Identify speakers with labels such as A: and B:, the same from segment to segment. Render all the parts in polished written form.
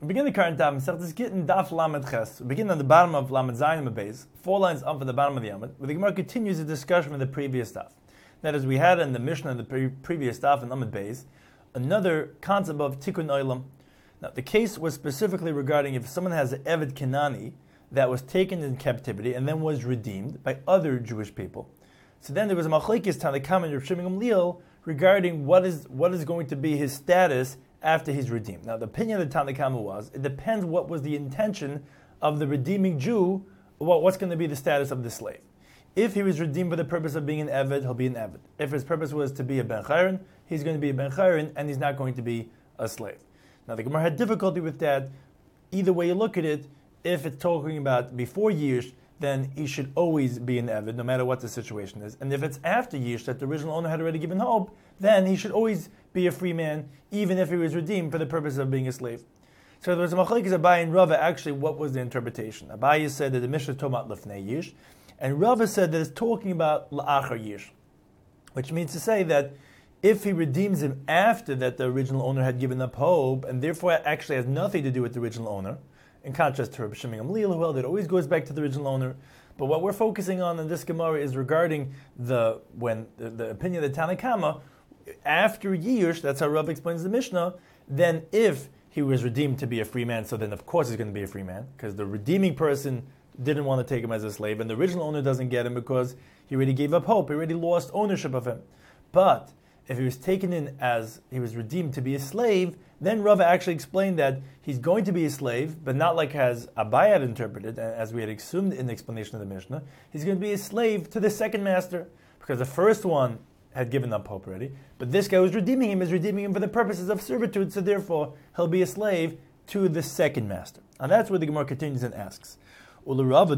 A: We begin the current Daf, Masechtas Gittin, Daf Lamed Ches. We begin on the bottom of Lamed Zayin Beis, 4 lines up from the bottom of the Amud, where the Gemara continues the discussion from the previous Daf. That is, we had in the Mishnah in the previous Daf in Lamed Beis, another concept of Tikkun Olam. Now, the case was specifically regarding if someone has an Eved Kenani that was taken in captivity and then was redeemed by other Jewish people. So then there was a Machlekes Tanakam and Rav Shimon Gamliel regarding what is going to be his status after he's redeemed. Now, the opinion of the Tanakama was, it depends what was the intention of the redeeming Jew, what's going to be the status of the slave. If he was redeemed for the purpose of being an Eved, he'll be an Eved. If his purpose was to be a Ben Chayrin, he's going to be a Ben Chayrin, and he's not going to be a slave. Now, the Gemara had difficulty with that. Either way you look at it, if it's talking about before Yish, then he should always be an Eved, no matter what the situation is. And if it's after Yish, that the original owner had already given hope, then he should always be a free man, even if he was redeemed for the purpose of being a slave. So there was a machlekes Abaye and Rava. Actually, what was the interpretation? Abaye said that the Mishnah is talking about Lefnei Yish, and Rava said that it's talking about La'achar Yish, which means to say that if he redeems him after that the original owner had given up hope, and therefore actually has nothing to do with the original owner, in contrast to Rabbi Shimon Gamliel, who held it always goes back to the original owner. But what we're focusing on in this Gemara is regarding the opinion of the Tanakama, after years, that's how Rav explains the Mishnah, then if he was redeemed to be a free man, so then of course he's going to be a free man, because the redeeming person didn't want to take him as a slave, and the original owner doesn't get him because he already gave up hope, he already lost ownership of him. But if he was taken in as he was redeemed to be a slave, then Rava actually explained that he's going to be a slave, but not like as Abaye had interpreted, as we had assumed in the explanation of the Mishnah. He's going to be a slave to the second master, because the first one had given up hope already, but this guy who's redeeming him is redeeming him for the purposes of servitude, so therefore he'll be a slave to the second master. And that's where the Gemara continues and asks, according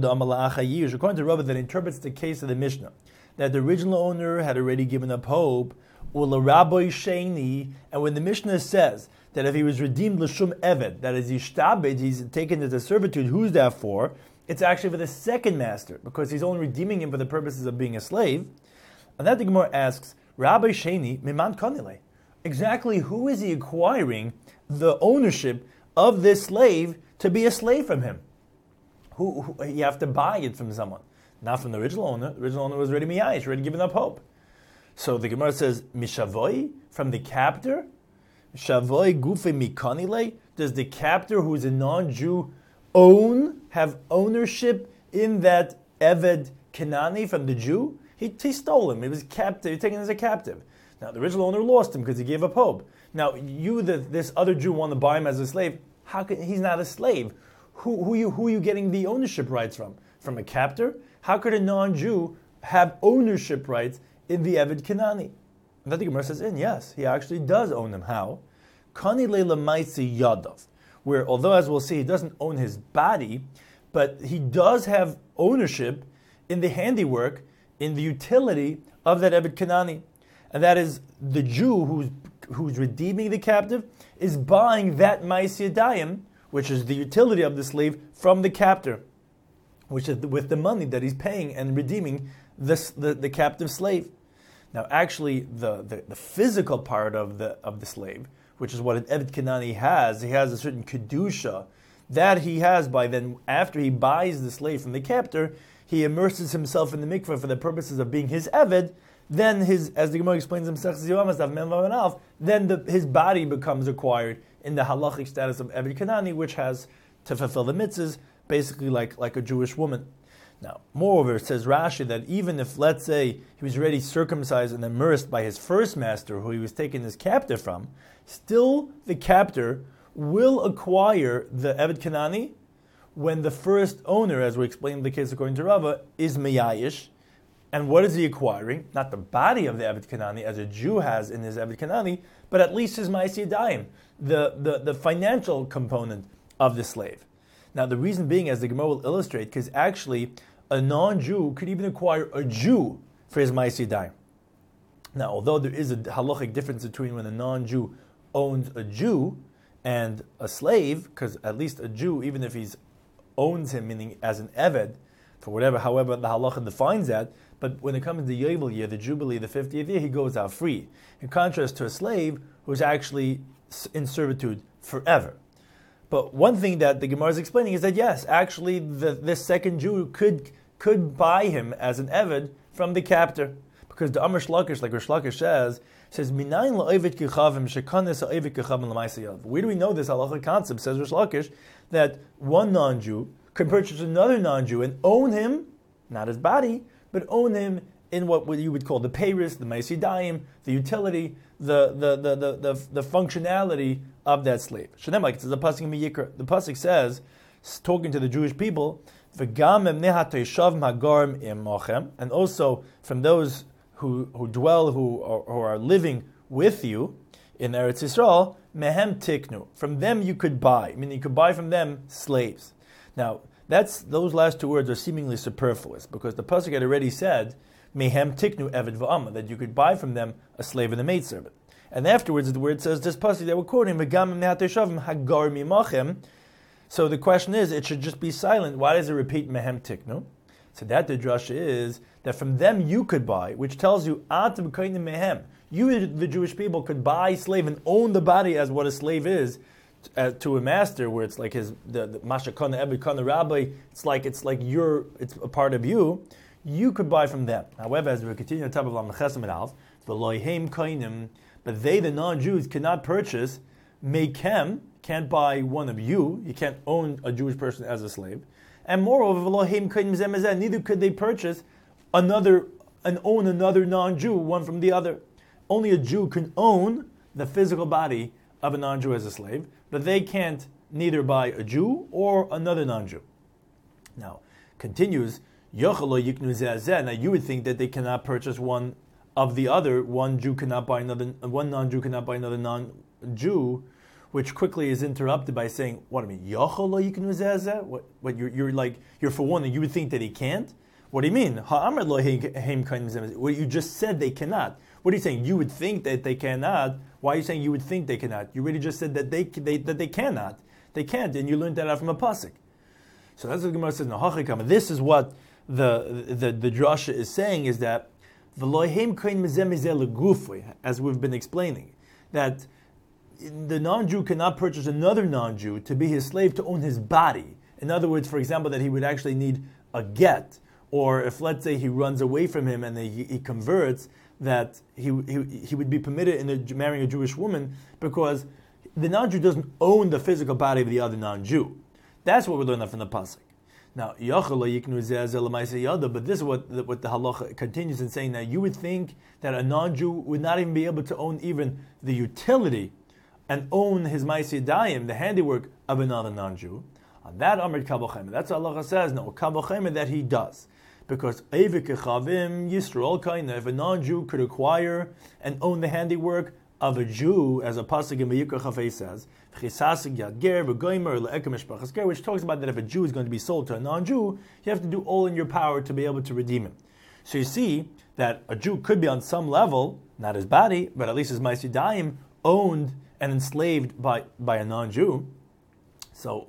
A: to Rava that interprets the case of the Mishnah, that the original owner had already given up hope, and when the Mishnah says that if he was redeemed l'shum eved, that is yishtabed, he's taken into servitude, who's that for? It's actually for the second master, because he's only redeeming him for the purposes of being a slave. And that the Gemara asks, Rabbi Sheni miman konile, exactly who is he acquiring the ownership of this slave to be a slave from him? Who you have to buy it from someone, not from the original owner. The original owner was already miyayish, already given up hope. So the Gemara says, Mishavoi, from the captor? Shavoi gufe mikanile? Does the captor, who is a non-Jew, have ownership in that Eved Kenani from the Jew? He stole him. He was captive. He was taken as a captive. Now, the original owner lost him because he gave up hope. Now, this other Jew, want to buy him as a slave. He's not a slave. Who are you getting the ownership rights from? From a captor? How could a non-Jew have ownership rights in the Eved Kenani? And that the Gemara says, yes, he actually does own him. How? Kani leila maisi yadav, where although, as we'll see, he doesn't own his body, but he does have ownership in the handiwork, in the utility of that Eved Kenani. And that is the Jew who's redeeming the captive is buying that maisi yadayim, which is the utility of the slave, from the captor, which is with the money that he's paying and redeeming the captive slave. Now, actually, the physical part of the slave, which is what an Eved Kenani has, he has a certain kedusha that he has by then. After he buys the slave from the captor, he immerses himself in the mikveh for the purposes of being his Eved. Then as the Gemara explains in Masechtas Yevamos, then his body becomes acquired in the halachic status of Eved Kenani, which has to fulfill the mitzvahs, basically like a Jewish woman. Now, moreover, it says Rashi that even if, let's say, he was already circumcised and immersed by his first master, who he was taking his captive from, still the captor will acquire the Eved Kenani when the first owner, as we explained in the case according to Rava, is miyayish. And what is he acquiring? Not the body of the Eved Kenani, as a Jew has in his Eved Kenani, but at least his ma'aseh yadayim, the financial component of the slave. Now, the reason being, as the Gemara will illustrate, because actually a non-Jew could even acquire a Jew for his ma'aseh yadayim. Now, although there is a halachic difference between when a non-Jew owns a Jew and a slave, because at least a Jew, even if he owns him, meaning as an Eved, for however the halacha defines that, but when it comes to the Yovel year, the Jubilee, the 50th year, he goes out free. In contrast to a slave who's actually in servitude forever. But one thing that the Gemara is explaining is that yes, actually, this second Jew could buy him as an eved from the captor, because the Amr Shlakish, like Rish Lakish says, "Minayin la'ovid kichavim shekanes ha'ovid kichavim l'maisiyad." Where do we know this halacha concept? Says Rish Lakish that one non-Jew can purchase another non-Jew and own him, not his body, but own him in what you would call the peiris, the maisidayim, the utility, the functionality of that slave. Shneim, like it says the pasuk in Yikra. The pasuk says, talking to the Jewish people, "V'gam emnei ha'toishavim hagarim imochem," and also from those who dwell, who are living with you in Eretz Yisrael, mehem tiknu. From them you could buy, meaning you could buy from them slaves. Now, those last two words are seemingly superfluous, because the pasuk had already said, mehem tiknu eved v'ama, that you could buy from them a slave and a maidservant. And afterwards, the word says, this pasuk that we're quoting, v'gam emnei ha'toishavim hagarim imochem. So the question is, it should just be silent. Why does it repeat mehem tiknu? So that the drasha is that from them you could buy, which tells you atam kainim mehem. You, the Jewish people, could buy a slave and own the body as what a slave is to a master, where it's like the mashakana ebed kana rabbi. It's like it's a part of you. You could buy from them. However, as we continue on top of Lamnechesim and Alf, v'loihem kainim, but they, the non-Jews, cannot purchase mekem. Can't buy one of you. You can't own a Jewish person as a slave. And moreover, neither could they purchase another non-Jew, one from the other. Only a Jew can own the physical body of a non-Jew as a slave, but they can't neither buy a Jew or another non-Jew. Now, continues, now you would think that they cannot purchase one of the other. One Jew cannot buy another. One non-Jew cannot buy another non-Jew, which quickly is interrupted by saying, "What I mean? What you're forewarning. You would think that he can't. What do you mean? What you just said they cannot. What are you saying? You would think that they cannot. Why are you saying you would think they cannot? You really just said that they cannot. They can't, and you learned that out from a pasuk. So that's what the Gemara says. This is what the drasha is saying, is that as we've been explaining, that the non-Jew cannot purchase another non-Jew to be his slave, to own his body. In other words, for example, that he would actually need a get, or if, let's say, he runs away from him and he converts, that he would be permitted in marrying a Jewish woman, because the non-Jew doesn't own the physical body of the other non-Jew. That's what we learn from the pasuk. Now, but this is what the halacha continues in saying, that you would think that a non-Jew would not even be able to own even the utility and own his ma'aseh dayim, the handiwork of another non-Jew. On that Amrit Kabel Chaimer, that's what Allah says. No, Kabel Chaimer, that he does, because Evik Chavim Yisrael Kaina, if a non-Jew could acquire and own the handiwork of a Jew, as a pasuk in Vayikra Chafei says, which talks about that if a Jew is going to be sold to a non-Jew, you have to do all in your power to be able to redeem him. So you see that a Jew could be on some level, not his body, but at least his ma'aseh dayim, owned and enslaved by a non-Jew. So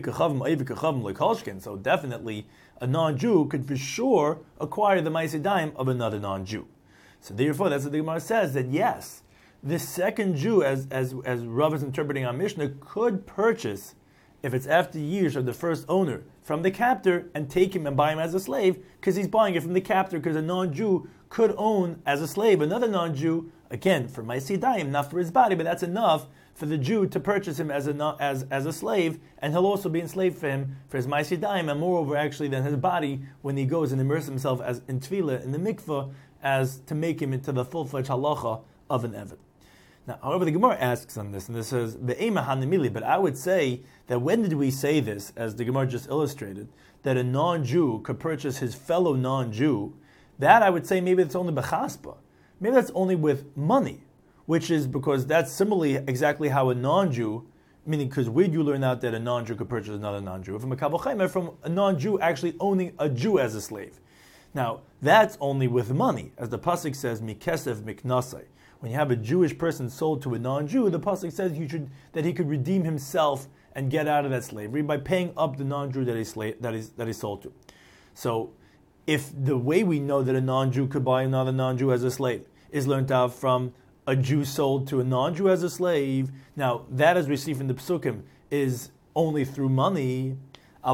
A: so definitely a non-Jew could for sure acquire the ma'aseh dayim of another non-Jew. So therefore, that's what the Gemara says, that yes, this second Jew, as Rav is interpreting our Mishnah, could purchase, if it's after years of the first owner, from the captor and take him and buy him as a slave, because he's buying it from the captor, because a non-Jew could own as a slave another non-Jew, again, for ma'aseh dayim, not for his body, but that's enough for the Jew to purchase him as a slave, and he'll also be enslaved for him for his ma'aseh dayim, and moreover, actually, than his body when he goes and immerses himself as in tefillah in the mikveh, as to make him into the full-fledged halacha of an eved. Now, however, the Gemara asks on this, and this says, but I would say that when did we say this, as the Gemara just illustrated, that a non-Jew could purchase his fellow non-Jew? That I would say maybe it's only b'chaspa. Maybe that's only with money, which is because that's similarly exactly how a non-Jew, meaning because where do you learn out that a non-Jew could purchase another non-Jew? From a Kabel Chaimer, from a non-Jew actually owning a Jew as a slave. Now, that's only with money, as the pasuk says, mikesef miknasai. When you have a Jewish person sold to a non-Jew, the pasuk says that he could redeem himself and get out of that slavery by paying up the non-Jew that he's sold to. So, if the way we know that a non-Jew could buy another non-Jew as a slave is learned out from a Jew sold to a non-Jew as a slave, now that, as we see from the Psukim, is only through money. But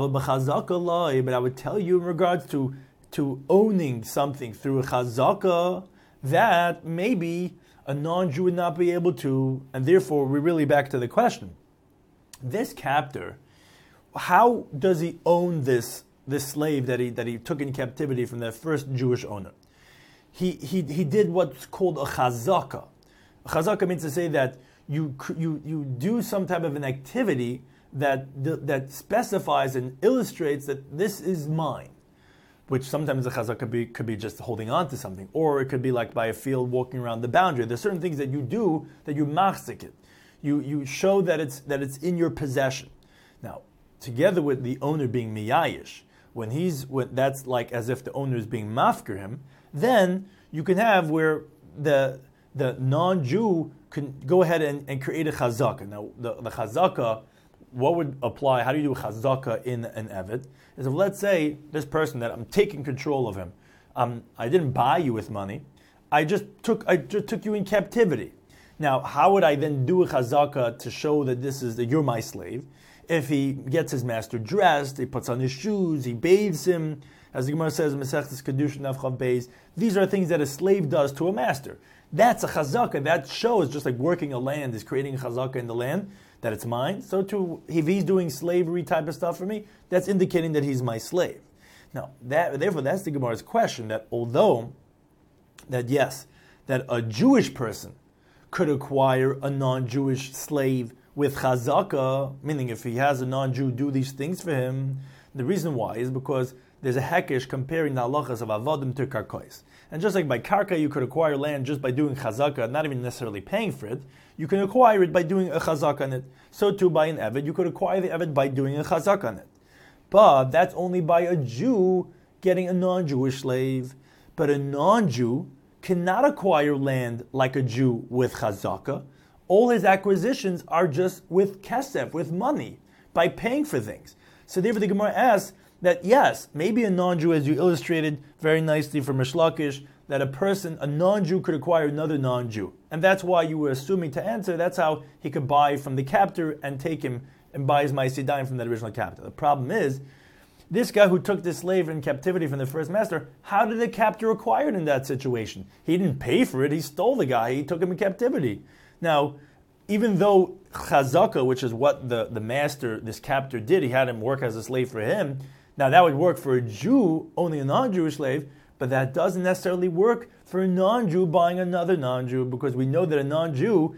A: I would tell you in regards to owning something through a chazaka, that maybe a non-Jew would not be able to, and therefore we're really back to the question. This captor, how does he own this slave that he took in captivity from the first Jewish owner? He did what's called a chazaka. A chazaka means to say that you do some type of an activity that specifies and illustrates that this is mine. Which sometimes the chazaka could be just holding on to something, or it could be like by a field walking around the boundary. There's certain things that you do that you machzik it. You show that it's in your possession. Now, together with the owner being miyayish, when that's like as if the owner is being mafker him, then you can have where the non-Jew can go ahead and create a chazaka. Now, the chazaka, what would apply? How do you do a chazaka in an eved? Is if, let's say, this person that I'm taking control of him, I didn't buy you with money, I just took you in captivity. Now, how would I then do a chazaka to show that that you're my slave? If he gets his master dressed, he puts on his shoes, he bathes him, as the Gemara says, Masechtas Kedushin Avchav Beis, these are things that a slave does to a master. That's a chazaka. That shows, just like working a land is creating a chazaka in the land, that it's mine. So too, if he's doing slavery type of stuff for me, that's indicating that he's my slave. Now, therefore, that's the Gemara's question, that although that a Jewish person could acquire a non-Jewish slave with chazaka, meaning if he has a non-Jew do these things for him, the reason why is because there's a hekesh comparing the halachas of avodim to karkos. And just like by karka, you could acquire land just by doing chazaka, not even necessarily paying for it, you can acquire it by doing a chazaka on it. So too by an eved, you could acquire the eved by doing a chazaka on it. But that's only by a Jew getting a non-Jewish slave. But a non-Jew cannot acquire land like a Jew with chazaka. All his acquisitions are just with kesef, with money, by paying for things. So therefore the Gemara asks that yes, maybe a non-Jew, as you illustrated very nicely from Rish Lakish, that a non-Jew could acquire another non-Jew. And that's why you were assuming to answer, that's how he could buy from the captor and take him and buy his Ma'aseh from that original captor. The problem is, this guy who took this slave in captivity from the first master, how did the captor acquire it in that situation? He didn't pay for it, he stole the guy, he took him in captivity. Now, even though chazaka, which is what the master, this captor did, he had him work as a slave for him, now that would work for a Jew, only a non-Jewish slave, but that doesn't necessarily work for a non-Jew buying another non-Jew, because we know that a non-Jew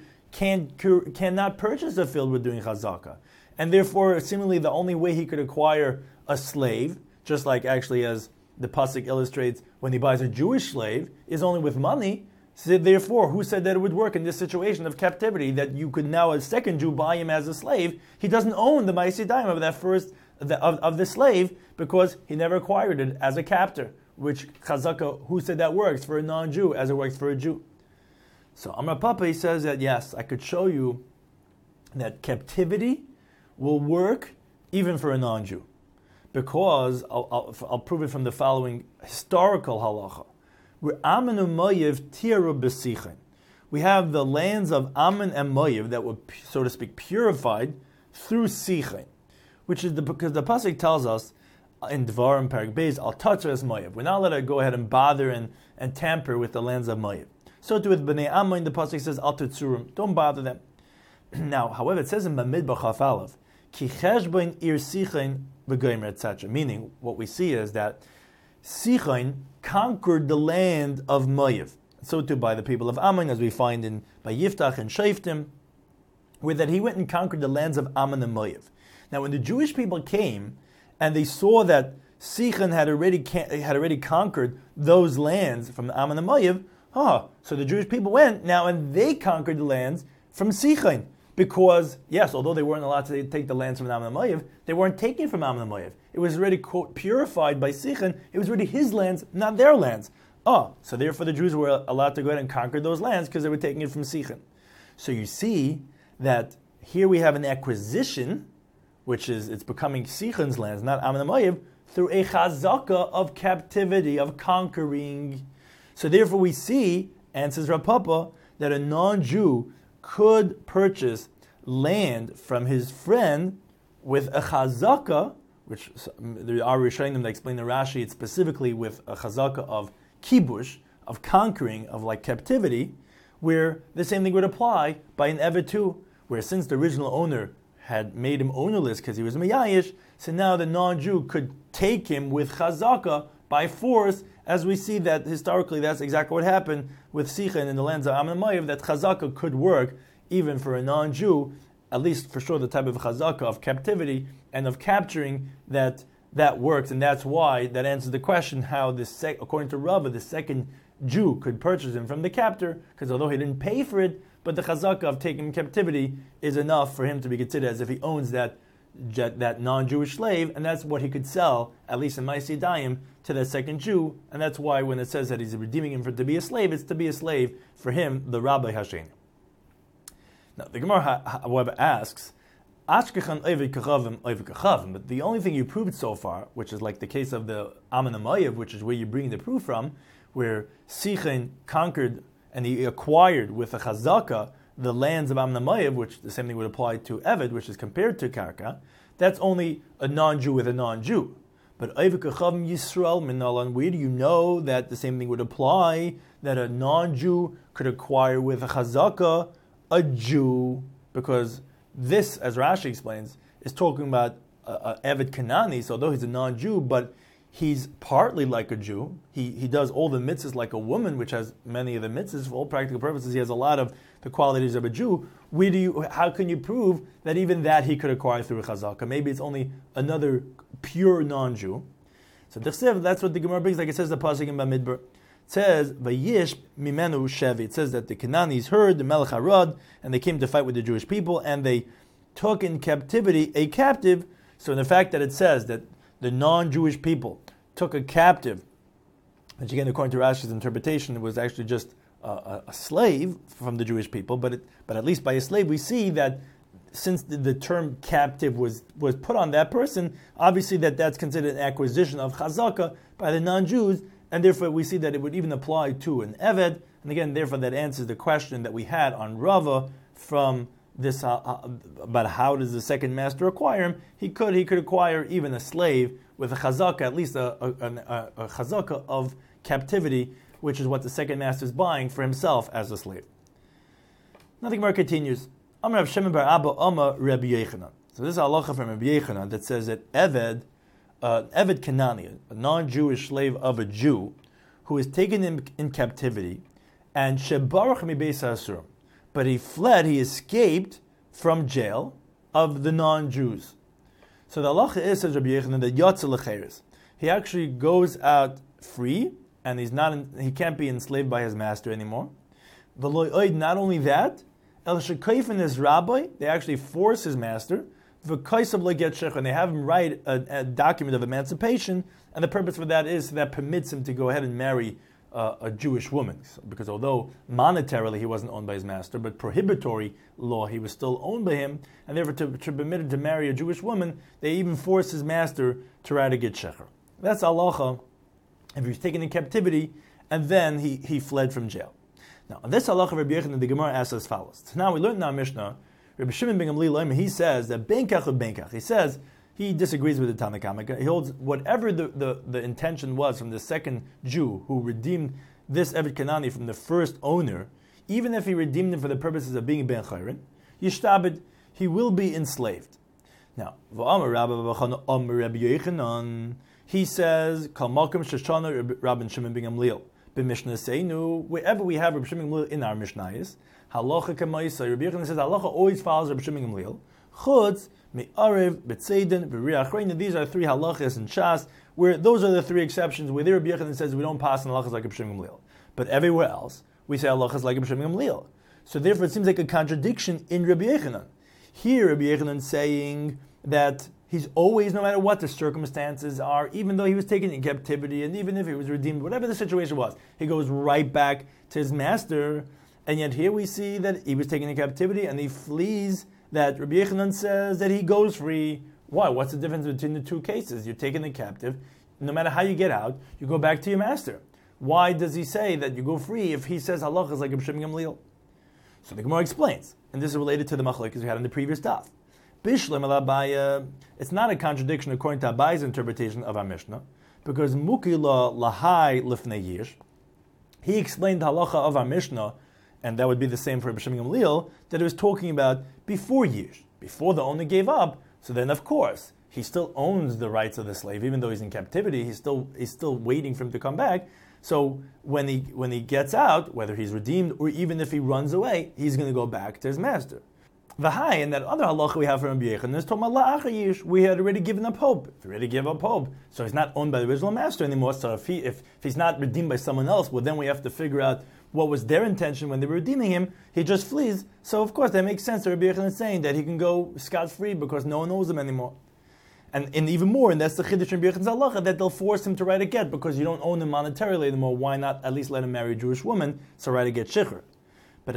A: cannot purchase a field with doing chazaka. And therefore, seemingly the only way he could acquire a slave, just like actually as the pasuk illustrates, when he buys a Jewish slave, is only with money. So therefore, who said that it would work in this situation of captivity, that you could now, a second Jew, buy him as a slave? He doesn't own the Ma'aseh Daim of that first, of the slave, because he never acquired it as a captor, which chazaka, who said that works for a non-Jew as it works for a Jew? So Amar Papa, he says that yes, I could show you that captivity will work even for a non-Jew, because I'll prove it from the following historical halacha. We have the lands of Ammon and Moav that were, so to speak, purified through Sichain, which is because the pasuk tells us in Dvarim Perek Beis, Al Tatras Moav. We're not allowed to go ahead and bother and tamper with the lands of Moav. So too with Bnei Ammon, the pasuk says Al Tatzurim, don't bother them. Now, however, it says in Bamidbar Chaf Aleph, Ki Cheshbon Ir Sichain v'Gomer, etc. Meaning, what we see is that Sichain conquered the land of Moav. So too by the people of Ammon, as we find by Yiftach and Shaftim, where that he went and conquered the lands of Ammon and Moav. Now, when the Jewish people came and they saw that Sichain had already conquered those lands from Ammon and Moav, so the Jewish people went now and they conquered the lands from Sichain. Because, yes, although they weren't allowed to take the lands from Ammon and Moav, they weren't taking it from Ammon and Moav. It was already, quote, purified by Sichain. It was already his lands, not their lands. So therefore the Jews were allowed to go ahead and conquer those lands because they were taking it from Sichain. So you see that here we have an acquisition, which is, it's becoming Sichain's lands, not Ammon and Moav, through a chazaka of captivity, of conquering. So therefore we see, answers Rav Papa, that a non-Jew could purchase land from his friend with a chazaka, which there are Rishonim that explain the Rashi, it's specifically with a chazaka of kibush, of conquering, of like captivity, where the same thing would apply by an eved too, where since the original owner had made him ownerless because he was Meyayish, so now the non-Jew could take him with chazaka by force, as we see that historically that's exactly what happened with Sichon in the lands of Ammon and Moav, that chazaka could work even for a non-Jew, at least for sure the type of chazaka of captivity and of capturing that works, and that's why that answers the question how according to Rava, the second Jew could purchase him from the captor, because although he didn't pay for it, but the chazaka of taking him in captivity is enough for him to be considered as if he owns that non-Jewish slave, and that's what he could sell, at least in Ma'aseh Yadayim, to that second Jew, and that's why when it says that he's redeeming him to be a slave, it's to be a slave for him, the Rabbi Hashem. Now, the Gemara, however, asks, but the only thing you proved so far, which is like the case of the Ammon and Moav, which is where you bring the proof from, where Sichon conquered and he acquired with a chazaka the lands of Ammon and Moav, which the same thing would apply to Eved, which is compared to Karka, that's only a non-Jew with a non-Jew. But Yisrael Minalan, where do you know that the same thing would apply, that a non-Jew could acquire with a chazaka a Jew? Because this, as Rashi explains, is talking about Eved Kanani, so although he's a non-Jew, but he's partly like a Jew. He does all the mitzvahs like a woman, which has many of the mitzvahs. For all practical purposes, he has a lot of the qualities of a Jew. How can you prove that even that he could acquire through a chazaka? Maybe it's only another pure non-Jew. So that's what the Gemara brings, like it says the pasuk in Bamidbar. It says, Vayish mimenu shevi. It says that the Canaanites heard the Melech Harad, and they came to fight with the Jewish people, and they took in captivity a captive. So in the fact that it says that the non-Jewish people took a captive, which again, according to Rashi's interpretation, it was actually just a slave from the Jewish people, but at least by a slave, we see that since the term captive was put on that person, obviously that's considered an acquisition of chazaka by the non-Jews, and therefore we see that it would even apply to an Eved, and again, therefore that answers the question that we had on Rava from this about how does the second master acquire him. He could acquire even a slave with a chazaka, at least a chazaka of captivity, which is what the second master is buying for himself as a slave. Nothing more continues. Amar Rav Shimon bar Abba Amar Rabbi Yechanan. So this is a halacha from Rabbi Yechanan that says that Eved Kanani, a non-Jewish slave of a Jew, who is taken in captivity, and shebarach mi beis ha'asurim, but he fled, he escaped from jail of the non-Jews. So the halacha is, says Rabbi Yechanan, that yotze lecheres. He actually goes out free, and he can't be enslaved by his master anymore. Not only that, El Shekayfin is rabbi, they actually force his master, and they have him write a document of emancipation, and the purpose for that is that permits him to go ahead and marry a Jewish woman. Because although monetarily he wasn't owned by his master, but prohibitory law he was still owned by him, and therefore to permit him to marry a Jewish woman, they even force his master to write a get shecher. That's halacha if he was taken in captivity, and then he fled from jail. Now, on this halacha, Rabbi Yechanan, the Gemara asks as follows. So now we learned in our Mishnah, Rabbi Shimon ben Gamliel, he says that benkach or benkach. He says he disagrees with the Tanna Kamma. He holds whatever the intention was from the second Jew who redeemed this Eved Kanani from the first owner, even if he redeemed him for the purposes of being ben chayrin, yishtabed, he will be enslaved. Now, v'amar Rabbi Yechanan, he says, Kal Malkum Shoshana Rabbi Shimon ben Gamliel. Mishnah Seinu, wherever we have Rabbi Shimon Gamliel in our Mishnayos, halacha kamaisa. Rabbi Yechanan says halacha always follows Rabbi Shimon Gamliel. Chutz me'arev b'tzeidin v'riach. These are three halachas in Shas, where those are the three exceptions where Rabbi Yechanan says we don't pass on halachas like Rabbi Shimon Gamliel, but everywhere else we say halachas like Rabbi Shimon Gamliel. So therefore, it seems like a contradiction in Rabbi Yechanan. Here, Rabbi Yechanan saying that he's always, no matter what the circumstances are, even though he was taken in captivity, and even if he was redeemed, whatever the situation was, he goes right back to his master. And yet here we see that he was taken in captivity and he flees, that Rabbi Yechanan says that he goes free. Why? What's the difference between the two cases? You're taken in captive. No matter how you get out, you go back to your master. Why does he say that you go free if he says halachas like Rabbi Shimon Gamliel? So the Gemara explains, and this is related to the machlokes we had in the previous daf. Bishlam al Abaya, it's not a contradiction according to Abaya's interpretation of our Mishnah, because Mukila Lahai Lifnei Yish, he explained the halacha of our Mishnah, and that would be the same for B'Shem Gamliel, that it was talking about before Yish, before the owner gave up. So then, of course, he still owns the rights of the slave, even though he's in captivity. He's still waiting for him to come back. So when he gets out, whether he's redeemed or even if he runs away, he's going to go back to his master. V'hai, and that other halacha we have from Rabbi Yechon is talking about la'achar yish. We had already given up hope. If we already give up hope, so he's not owned by the original master anymore. So if he's not redeemed by someone else, well, then we have to figure out what was their intention when they were redeeming him. He just flees. So of course that makes sense. Rabbi Yechon is saying that he can go scot-free because no one owes him anymore. And even more, and that's the chiddush in Rabbi Yechon's halacha, that they'll force him to write a get because you don't own him monetarily anymore. Why not at least let him marry a Jewish woman? So write a get shikhr. But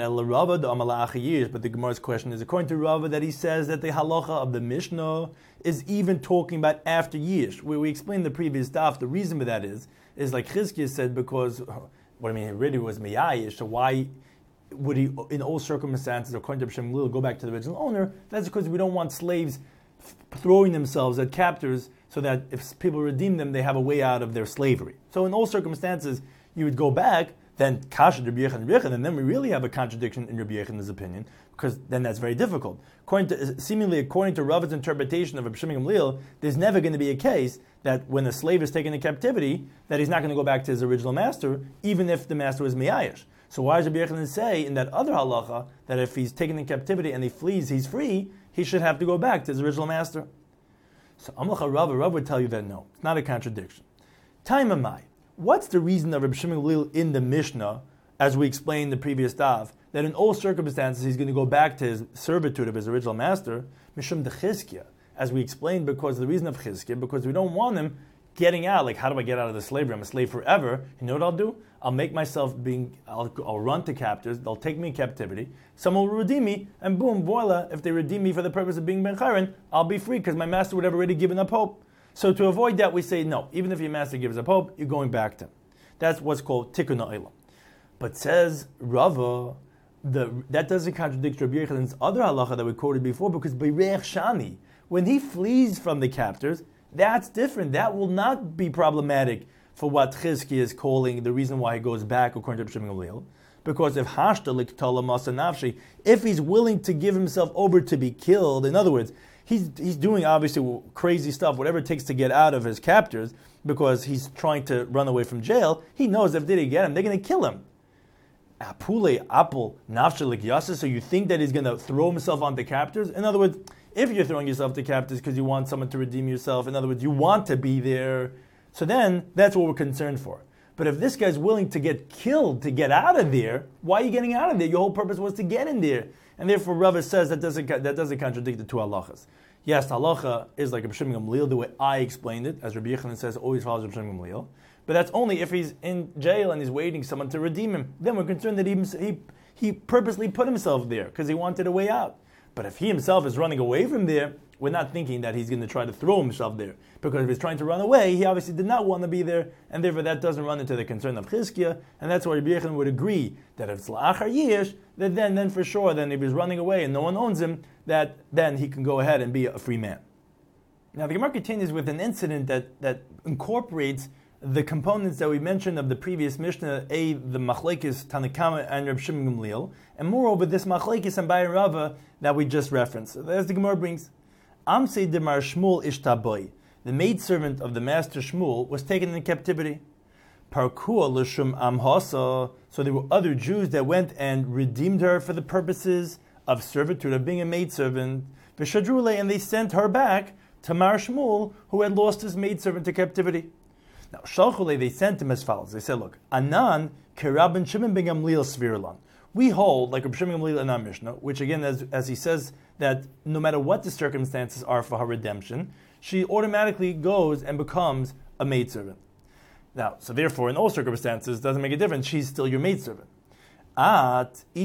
A: the Gemara's question is, according to Rava, that he says that the halacha of the Mishnah is even talking about after Yish. We explained the previous daf. The reason for that is like Chizkiah said, because he really was miyayish. So why would he, in all circumstances, according to B'Shem Gamliel, go back to the original owner? That's because we don't want slaves throwing themselves at captors, so that if people redeem them, they have a way out of their slavery. So in all circumstances, you would go back. Then kasha Rabbi Yechon, and then we really have a contradiction in Rabbi Yechon's opinion, because then that's very difficult. According to Rava's interpretation of Rabbi Shimon Gamliel, there's never going to be a case that when a slave is taken into captivity, that he's not going to go back to his original master, even if the master was miyayish. So why does Rabbi Yechon say in that other halacha that if he's taken in captivity and he flees, he's free, he should have to go back to his original master? So Amlacha Rav would tell you that no, it's not a contradiction. Time amai. What's the reason of Rabbi Shimon Gamliel in the Mishnah, as we explained in the previous daf, that in all circumstances he's going to go back to his servitude of his original master, Mishum de Chizkiah, as we explained, because the reason of Chizkiah, because we don't want him getting out. Like, how do I get out of the slavery? I'm a slave forever. You know what I'll do? I'll make myself I'll run to captors. They'll take me in captivity. Someone will redeem me, and boom, voila! If they redeem me for the purpose of being ben chayrin, I'll be free because my master would have already given up hope. So to avoid that, we say, no, even if your master gives up hope, you're going back to him. That's what's called tikkun ha'olam. But says Rava, that doesn't contradict Rabbi Yechon's other halacha that we quoted before, because Beirech Shani, when he flees from the captors, that's different. That will not be problematic for what Chizkiah is calling the reason why he goes back, according to B'Shem Gamliel. Because if hashtalik tala masa nafshi, if he's willing to give himself over to be killed, in other words, he's doing obviously crazy stuff, whatever it takes to get out of his captors, because he's trying to run away from jail. He knows if they get him, they're going to kill him. Apule apple nafshalik yasa. So you think that he's going to throw himself onto captors? In other words, if you're throwing yourself to captors because you want someone to redeem yourself, in other words, you want to be there, so then that's what we're concerned for. But if this guy's willing to get killed to get out of there, why are you getting out of there? Your whole purpose was to get in there. And therefore, Rava says that doesn't contradict the two halachas. Yes, the halacha is like Rabbi Shimon Gamliel, the way I explained it, as Rabbi Yechon says, always follows Rabbi Shimon Gamliel. But that's only if he's in jail and he's waiting someone to redeem him. Then we're concerned that he purposely put himself there because he wanted a way out. But if he himself is running away from there, we're not thinking that he's going to try to throw himself there. Because if he's trying to run away, he obviously did not want to be there, and therefore that doesn't run into the concern of Chizkiah, and that's why Rabbi Yechon would agree that if it's la'achar yish, that then for sure, then if he's running away and no one owns him, that then he can go ahead and be a free man. Now the Gemara continues with an incident that incorporates the components that we mentioned of the previous Mishnah, the Machlekes Tanakama and Reb Shimon Gamliel, and moreover this Machlekes and Abaye Rava that we just referenced. So as the Gemara brings, Amsei Demar Shmuel Ishtaboy, the maidservant of the master Shmuel, was taken into captivity. Parkua L'shum Amhasa, so there were other Jews that went and redeemed her for the purposes of servitude, of being a maidservant. V'shadrule, and they sent her back to Mar Shmuel, who had lost his maidservant to captivity. Now, Shalchule, they sent him as follows. They said, look, Anan Kerabin Shimon ben Gamliel Svirlan. We hold, like Reb Shimon Gamliel in our Mishnah, which again, as he says, that no matter what the circumstances are for her redemption, she automatically goes and becomes a maidservant. Now, so therefore, in all circumstances, it doesn't make a difference. She's still your maidservant. But they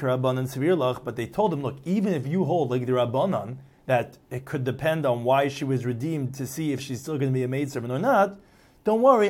A: told him, look, even if you hold like the Rabbanan, that it could depend on why she was redeemed to see if she's still going to be a maidservant or not, don't worry,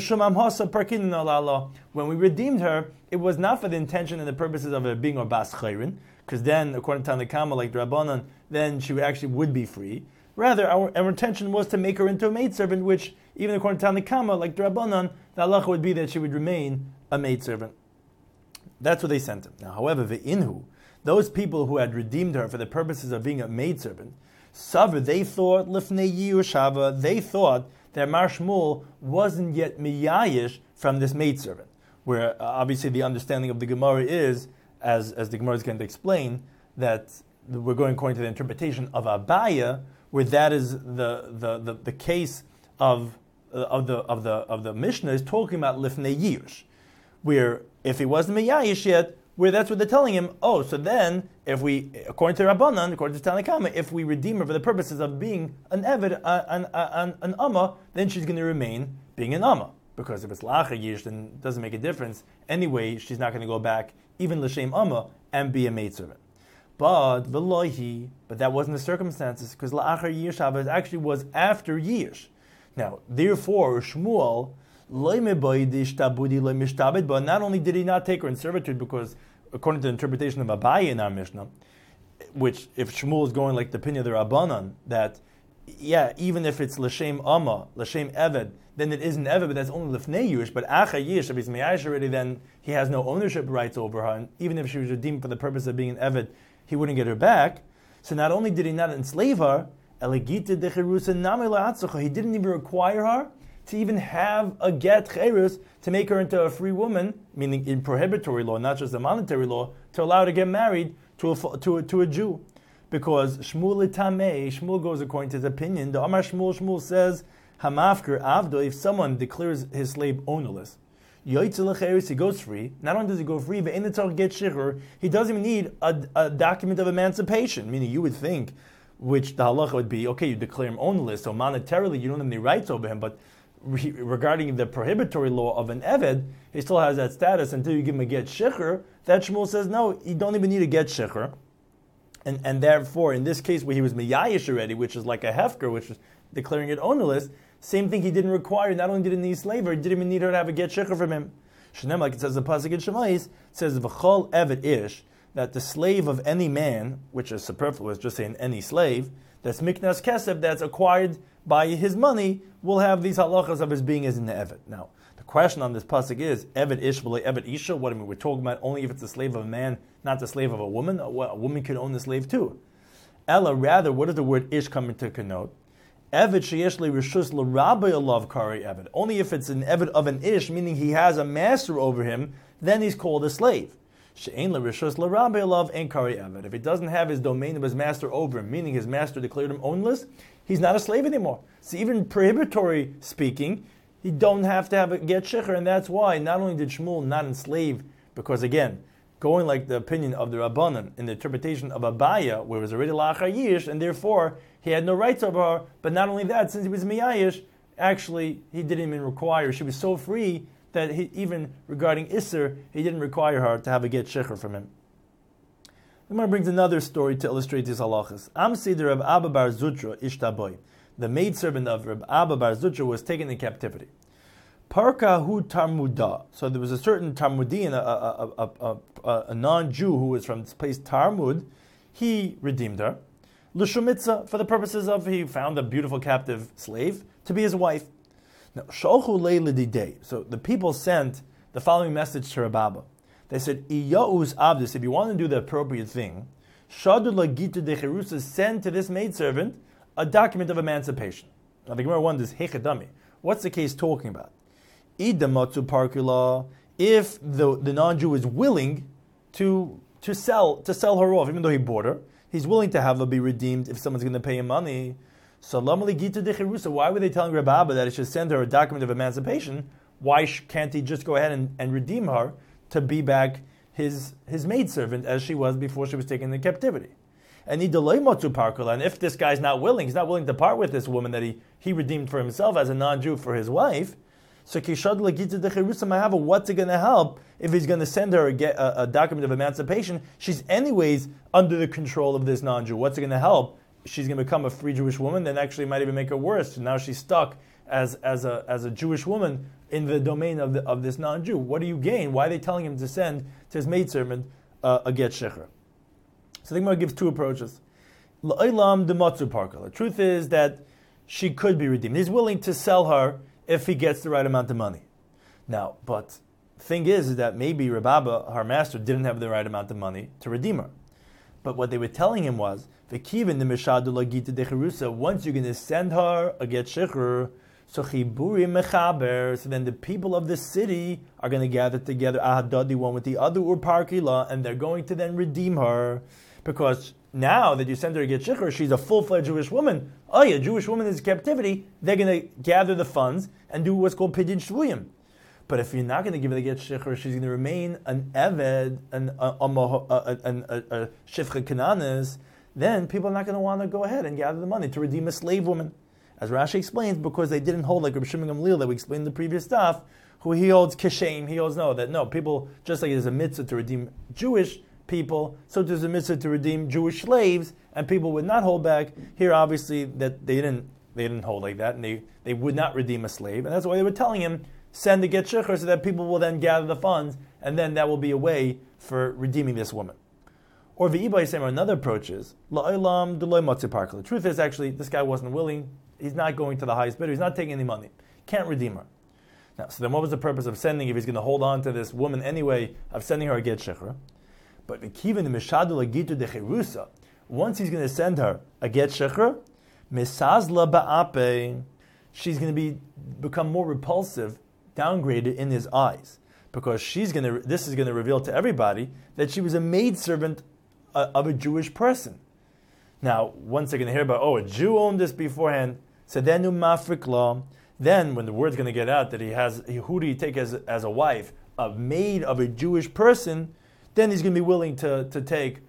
A: when we redeemed her, it was not for the intention and the purposes of her being a bas chayrin, because then, according to Tanakama, like the Rabbanan, then she would be free. Rather, our intention was to make her into a maidservant, which, even according to Tanakama, like the Rabbanan, the halacha would be that she would remain a maidservant. That's what they sent him. Now, however, ve'inhu, those people who had redeemed her for the purposes of being a maidservant, Savar, they thought, Lifnei Yushava, they thought that Mar Shmuel wasn't yet miyayish from this maidservant. Where obviously the understanding of the Gemara is, as the Gemara is going to explain, that we're going according to the interpretation of Abaya, where that is the case of the Mishnah is talking about Lifnei Yush, where if he wasn't miyayish yet, where that's what they're telling him. Oh, so then, if we, according to Rabbanan, according to Tanakama, if we redeem her for the purposes of being an Eved, an Amma, then she's going to remain being an Amma. Because if it's La'achar Yish, then it doesn't make a difference. Anyway, she's not going to go back, even L'Shem Amma, and be a maidservant. But that wasn't the circumstances, because La'achar Yish actually was after Yish. Now, therefore, Shmuel, but not only did he not take her in servitude, because according to the interpretation of Abaye in our Mishnah, which if Shmuel is going like the opinion of the Rabbanan, that even if it's L'Shem Amma, L'Shem Eved, then it isn't Eved, but that's only L'fnei Yush. But Acha Yish, if he's Me'ayish already, then he has no ownership rights over her, and even if she was redeemed for the purpose of being an Eved, he wouldn't get her back. So not only did he not enslave her, he didn't even require her to even have a get cherus to make her into a free woman, meaning in prohibitory law, not just a monetary law, to allow her to get married to a Jew. Because Shmuel goes according to his opinion. The Amar Shmuel says, Hamafker Avdo, if someone declares his slave ownerless, he goes free. Not only does he go free, but in the Torah get shikhr, he doesn't even need a document of emancipation. Meaning you would think, which the halacha would be, okay, you declare him ownerless, so monetarily you don't have any rights over him, but regarding the prohibitory law of an Eved, he still has that status until you give him a get shikhr. That Shmuel says, no, you don't even need a get shikhr. And therefore, in this case where he was miyayish already, which is like a hefker, which is declaring it ownerless, same thing he didn't require. Not only did he need slave her, he didn't even need her to have a get shikhr from him. Shenem, like it says in the pasuk in Shemais, it says v'chol Eved ish, that the slave of any man, which is superfluous, just saying any slave, that's miknas kesef, that's acquired by his money, will have these halachas of his being as in the Eved. Now, the question on this pasuk is, Eved ish v'le Eved isha, what I mean, we're talking about only if it's the slave of a man, not the slave of a woman. A woman can own the slave too. Ella, rather, what does the word ish come to connote? Eved sheyesh le rishus l'rabbi alav kari Eved. Only if it's an Eved of an ish, meaning he has a master over him, then he's called a slave. She'ein le rishus l'rabbi alav ein kari Eved. If he doesn't have his domain of his master over him, meaning his master declared him ownerless, he's not a slave anymore. So even prohibitory speaking, he don't have to have a get shikhr, and that's why not only did Shmuel not enslave, because again, going like the opinion of the Rabbanan in the interpretation of Abaya, where it was already La'achar Yish, and therefore he had no rights over her, but not only that, since he was Miyayish, actually he didn't even require, she was so free that even regarding Isser, he didn't require her to have a get shikhr from him. The Gemara brings another story to illustrate these halachas. Am Seder Reb Abba bar Zutra Ishtaboy. The maidservant of Reb Abba bar Zutra was taken in captivity. Parka hu Tarmuda. So there was a certain Tarmudian, a non-Jew who was from this place Tarmud. He redeemed her. L'shumitza, for the purposes of he found a beautiful captive slave to be his wife. Now, sholchu le'ledidei. So the people sent the following message to Reb Abba. They said, Iyaus Abdus, if you want to do the appropriate thing, Shadu Lagitu de Cherusa, send to this maidservant a document of emancipation. Now the Gemara wonders, Hechadami, what's the case talking about? Idamatsu Parkula, if the non-Jew is willing to sell her off, even though he bought her, he's willing to have her be redeemed if someone's going to pay him money. So why were they telling Reb Abba that he should send her a document of emancipation? Why can't he just go ahead and redeem her to be back his maidservant as she was before she was taken into captivity? And if this guy's not willing, he's not willing to part with this woman that he redeemed for himself as a non-Jew for his wife, so Kishad Lagita de Cherusah, what's it going to help if he's going to send her a document of emancipation? She's anyways under the control of this non-Jew. What's it going to help? She's going to become a free Jewish woman, then actually might even make her worse. So now she's stuck as a Jewish woman in the domain of this non-Jew. What do you gain? Why are they telling him to send to his maidservant a get shikhr? So the Gemara gives two approaches. L'olam dematzu parka. The truth is that she could be redeemed. He's willing to sell her if he gets the right amount of money. Now, but thing is that maybe Rababa, her master, didn't have the right amount of money to redeem her. But what they were telling him was, V'kivin the mishadu lagita decherusa, once you're going to send her a get shechur, so chiburi mechaber, so then the people of the city are going to gather together, ahadadi, one with the other, ur parkila, and they're going to then redeem her. Because now that you send her a get shechur, she's a full-fledged Jewish woman. Oh yeah, Jewish woman is in captivity, they're going to gather the funds and do what's called pidyon shvuyim. But if you're not going to give her the get shechur, she's going to remain an eved, a shifcha kananis, then people are not going to want to go ahead and gather the money to redeem a slave woman. As Rashi explains, because they didn't hold like Reb Shimon Gamliel that we explained in the previous stuff, who he holds kashem, he holds no, people, just like there's a mitzvah to redeem Jewish people, so there's a mitzvah to redeem Jewish slaves, and people would not hold back. Here, obviously, that they didn't hold like that, and they would not redeem a slave, and that's why they were telling him, send the get shechur so that people will then gather the funds, and then that will be a way for redeeming this woman. Or v'ibai same, another approach is la'olam deloy matzi parka. The truth is actually this guy wasn't willing. He's not going to the highest bidder. He's not taking any money. Can't redeem her. Now, so then what was the purpose of sending if he's going to hold on to this woman anyway of sending her a get shechur? But v'kivin the mishadu lagitu decherusa. Once he's going to send her a get shechur, misazla ba'ape, she's going to become more repulsive, downgraded in his eyes, because this is going to reveal to everybody that she was a maidservant of a Jewish person. Now, once they're going to hear about, a Jew owned this beforehand, sedenu mafrik law, then when the word's going to get out that who do you take as a wife, a maid of a Jewish person, then he's going to be willing to take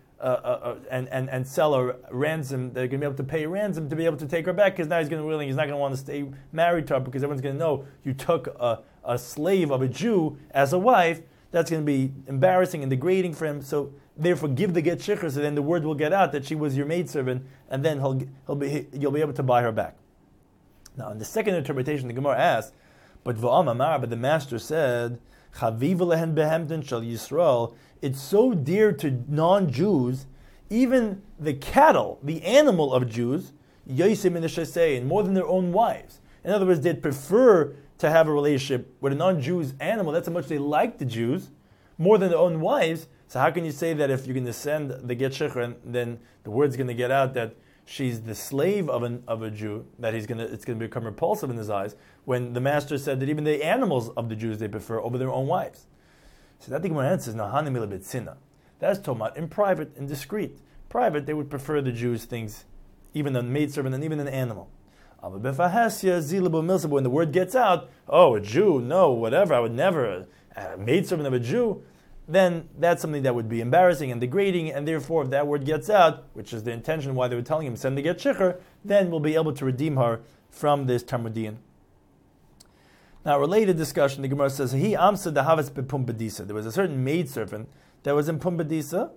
A: and sell a ransom. They're going to be able to pay a ransom to be able to take her back, because now he's not going to want to stay married to her, because everyone's going to know you took a slave of a Jew as a wife. That's going to be embarrassing and degrading for him. So therefore, give the get shechur, so then the word will get out that she was your maidservant, and then you'll be able to buy her back. Now, in the second interpretation, the Gemara asks, but the master said, Chaviv lehen behemden shel Yisrael. It's so dear to non-Jews, even the cattle, the animal of Jews, yosim in the shasei, more than their own wives. In other words, they'd prefer to have a relationship with a non-Jews animal. That's how much they like the Jews, more than their own wives. So how can you say that if you're going to send the get shechur, and then the word's going to get out that she's the slave of a Jew, that it's going to become repulsive in his eyes, when the master said that even the animals of the Jews they prefer over their own wives? So that the Gemara answers, Nahani milabit sinna. That's tomat in private and discreet. Private, they would prefer the Jews' things, even the maidservant and even an animal. When the word gets out, a Jew, no, whatever, I would never, a maidservant of a Jew, then that's something that would be embarrassing and degrading, and therefore if that word gets out, which is the intention why they were telling him, send the get shechur, then we'll be able to redeem her from this Talmudian. Now, a related discussion, the Gemara says, He amsa dahavas bepumbedisa. There was a certain maidservant that was in Pumbedisa,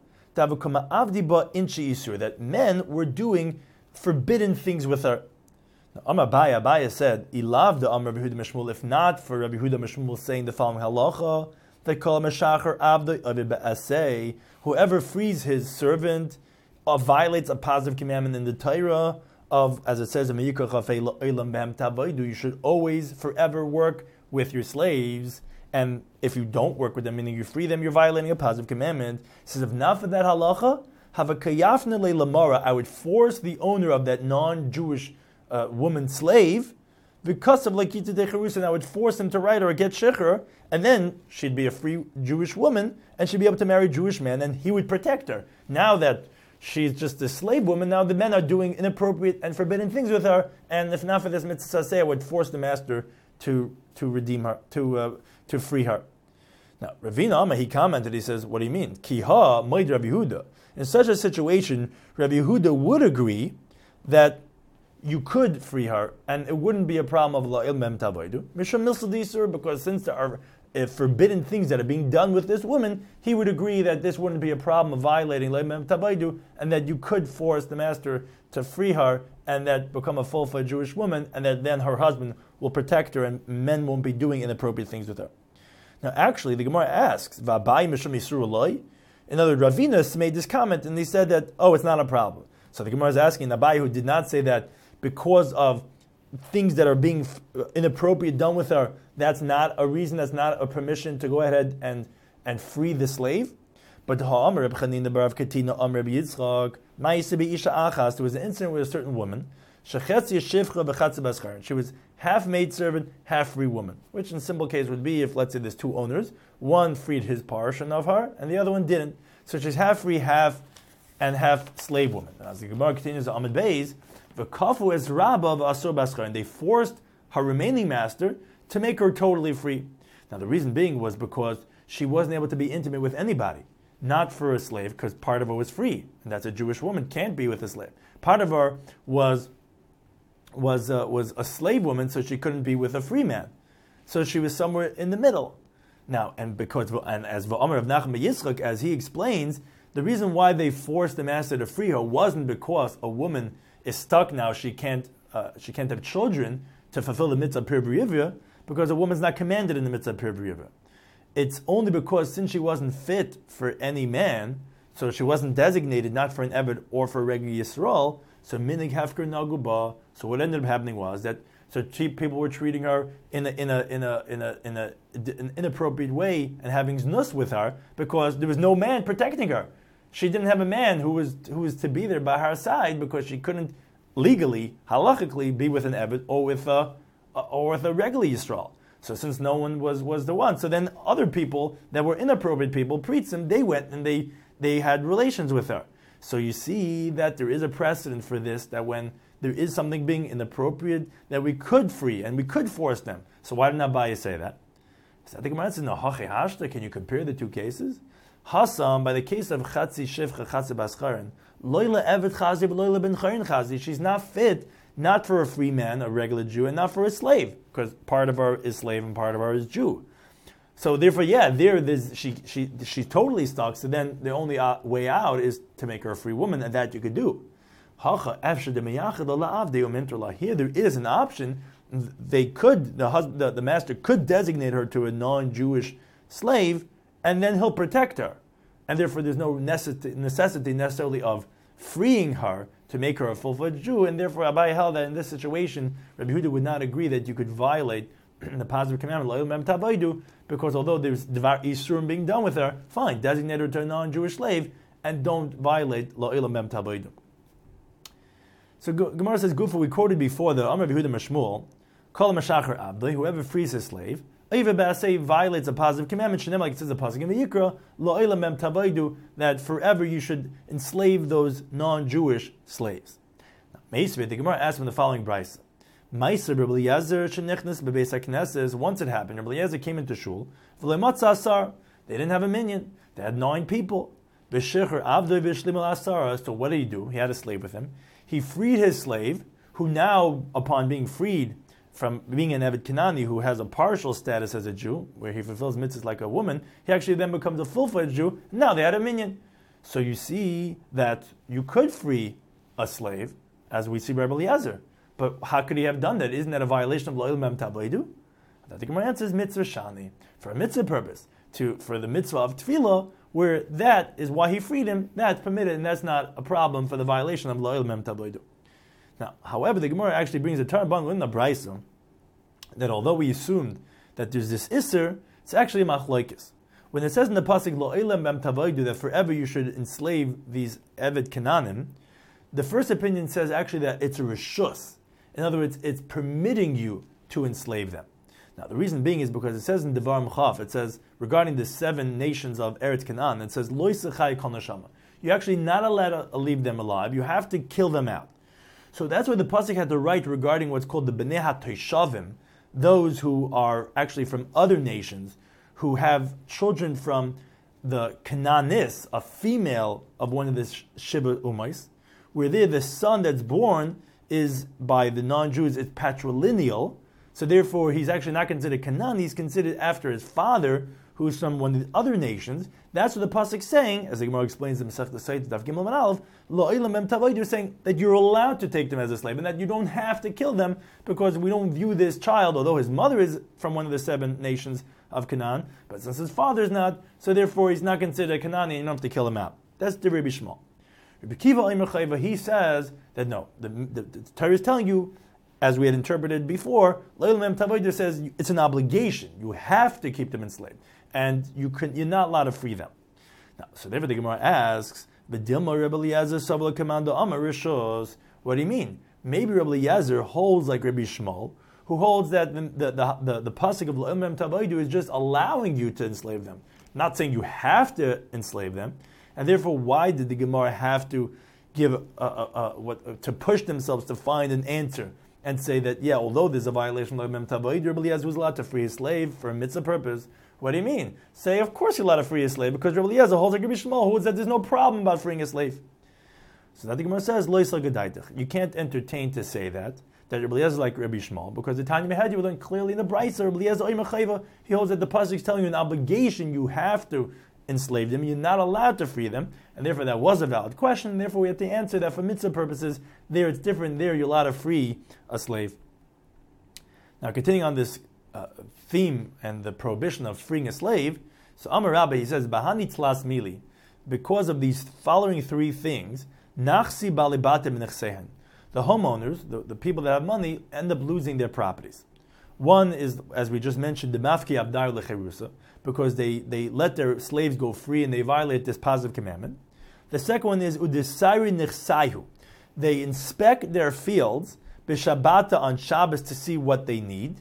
A: that men were doing forbidden things with her. Now, Abaya said, Ilav the Amr Rabbi Yehuda Mishmul, if not for Rabbi Yehuda Mishmul saying the following halacha, they call Meshacher Avdoi Avid Be'aseh, whoever frees his servant violates a positive commandment in the Torah of, as it says in Meyikach Hafei La'olam Behem Tavaydu, you should always forever work with your slaves, and if you don't work with them, meaning you free them, you're violating a positive commandment. He says, if not for that halacha, have a kayafne le'lamara, I would force the owner of that non-Jewish woman slave, because of Lakita Decherus, and I would force him to write her a get shechur, and then she'd be a free Jewish woman, and she'd be able to marry a Jewish man, and he would protect her. Now that she's just a slave woman, now the men are doing inappropriate and forbidden things with her, and if not for this mitzvah, I would force the master to redeem her, to free her. Now, Ravina Amma, he commented, he says, what do you mean? Kiha moed Rabbi Yehuda. In such a situation, Rabbi Yehuda would agree that you could free her, and it wouldn't be a problem of la'il mem tavoidu. Misham milsadisur, because since there are forbidden things that are being done with this woman, he would agree that this wouldn't be a problem of violating la'il mem tavoidu, and that you could force the master to free her, and that become a full-fledged Jewish woman, and that then her husband will protect her, and men won't be doing inappropriate things with her. Now, actually, the Gemara asks, V'abai misham yisur aloi? In other words, Ravinas made this comment, and he said that, it's not a problem. So the Gemara is asking Abai, who did not say that because of things that are being inappropriate done with her, that's not a reason, that's not a permission to go ahead and free the slave. But there was an incident with a certain woman. She was half maidservant, half free woman, which in simple case would be if, let's say, there's two owners. One freed his portion of her, and the other one didn't. So she's half free, half slave woman. As the Gemara continues, Amid Beis, the kafu is rabba v'asur baschar, and they forced her remaining master to make her totally free. Now the reason being was because she wasn't able to be intimate with anybody, not for a slave, because part of her was free, and that's a Jewish woman can't be with a slave. Part of her was a slave woman, so she couldn't be with a free man. So she was somewhere in the middle. Now, and as V'Omer of Nachum Yitzchak, as he explains, the reason why they forced the master to free her wasn't because a woman is stuck now; she can't have children to fulfill the mitzvah Pir B'Rivya, because a woman's not commanded in the mitzvah Pir B'Rivya. It's only because since she wasn't fit for any man, so she wasn't designated not for an Eved or for a regular Yisrael. So minig hefker naguba. So what ended up happening was that people were treating her in an inappropriate way and having znus with her because there was no man protecting her. She didn't have a man who was to be there by her side because she couldn't legally, halachically, be with an Eved or with a regular Yisrael. So since no one was the one, so then other people that were inappropriate people, Pritzim, they went and they had relations with her. So you see that there is a precedent for this, that when there is something being inappropriate, that we could free and we could force them. So why did Abaye say that? So I think Gemara says, no, hachi hashta, can you compare the two cases? Hassam, by the case of Chatzi Shifcha Chatzi Bascharen, Loila Evet Chazi, but Loila Ben Chayin Chazi, she's not fit, not for a free man, a regular Jew, and not for a slave, because part of her is slave and part of her is Jew. So therefore, she's totally stuck. So then the only way out is to make her a free woman, and that you could do. Here there is an option. They could, the master could designate her to a non-Jewish slave, and then he'll protect her. And therefore there's no necessity necessarily of freeing her to make her a full-fledged Jew, and therefore Abai held that in this situation, Rabbi Yehuda would not agree that you could violate the positive commandment, because although there's Devar Isurim being done with her, fine, designate her to a non-Jewish slave, and don't violate La'ila Mem Tabaydu. So Gemara says, Gufa, we quoted before the Amr Yehuda Mashmuel, Kol Mashachar Abdai, whoever frees his slave, Eiva Basei violates a positive commandment, Shenem, like it says the Pasuk in the Yikra, La'ila Mem Tabaydu, that forever you should enslave those non-Jewish slaves. Now, Meisvei, the Gemara asks him the following brisa. Meiser Rabbi Eliezer shenichnas bebeis hakneses. Once it happened, Rabbi Eliezer came into shul. V'leimatza asar. They didn't have a minyan. They had 9 people. B'shecher avdoi v'shlim al asara. So what did he do? He had a slave with him. He freed his slave, who now, upon being freed from being an Eved Kanani, who has a partial status as a Jew, where he fulfills mitzvahs like a woman, he actually then becomes a full-fledged Jew. Now they had a minyan. So you see that you could free a slave, as we see Rabbi Eliezer. But how could he have done that? Isn't that a violation of Lo'il Mem Tabaydu? I think my answer is mitzvah shani. For a mitzvah purpose, for the mitzvah of tefillah, where that is why he freed him, that's permitted, and that's not a problem for the violation of Lo'il Mem Tabaydu. Now, however, the Gemara actually brings a Tarabban in the Brisa that although we assumed that there's this Isser, it's actually a machlokes. When it says in the pasuk Lo'il Mem Tabaydu that forever you should enslave these Eved Kananim, the first opinion says actually that it's a reshus. In other words, it's permitting you to enslave them. Now, the reason being is because it says in Devar M'chaf, it says, regarding the 7 nations of Eretz Canaan, it says, Lo yisachai kol neshama. You're actually not allowed to leave them alive. You have to kill them out. So that's why the Pasuk had to write regarding what's called the Bnei HaToishavim, those who are actually from other nations, who have children from the Canaanis, a female of one of the Shiva Umais, where there the son that's born is, by the non-Jews, it's patrilineal, so therefore he's actually not considered Canaan, he's considered after his father, who's from one of the other nations. That's what the Pasuk is saying, as the Gemara explains in Masech L'Sayt, Daf Gimel and Aleph, Lo'ila Mem Tabaydu, saying that you're allowed to take them as a slave, and that you don't have to kill them, because we don't view this child, although his mother is from one of the 7 nations of Canaan, but since his father's not, so therefore he's not considered a Canaan, and you don't have to kill him out. That's the Rabbi Shmuel. Rabbi Kiva Omer Chayva, he says that no, the Torah is telling you, as we had interpreted before, Leil Mem Tavodah says it's an obligation. You have to keep them enslaved, and you're not allowed to free them. Now, so therefore the Gemara asks, "V'dilma Rabbi Eliezer Savla Kamando Amar Rishos." What do you mean? Maybe Rabbi Eliezer holds like Rabbi Shmuel, who holds that the pasuk of Leil Mem Tavodah is just allowing you to enslave them, not saying you have to enslave them. And therefore, why did the Gemara have to give to push themselves to find an answer and say that, yeah, although there's a violation of Mem Tavoid, Rabbi Eliezer was allowed to free a slave for a mitzvah purpose? What do you mean? Say, of course you're allowed to free a slave, because Rabbi Eliezer holds like Rabbi Shmuel, who holds that there's no problem about freeing a slave. So that the Gemara says, Lo yisla gedaitich. You can't entertain to say that Rabbi Eliezer is like Rabbi Shmuel, because the Tanya Mehadi will learn clearly in the Brisa, Rabbi Eliezer Omer Chayva, he holds that the pasuk is telling you an obligation, you have to enslave them, you're not allowed to free them, and therefore that was a valid question, and therefore we have to answer that for mitzvah purposes, there it's different, there you're allowed to free a slave. Now continuing on this theme and the prohibition of freeing a slave, so Amar Rabbi, he says, Bahani tlas mili, because of these following three things, nachsi balibatem nechsehen, the homeowners, the people that have money, end up losing their properties. One is, as we just mentioned, the mafki abdar lecherusa, because they let their slaves go free and they violate this positive commandment. The second one is udisari nechsaihu. They inspect their fields b'shabbata on Shabbos to see what they need,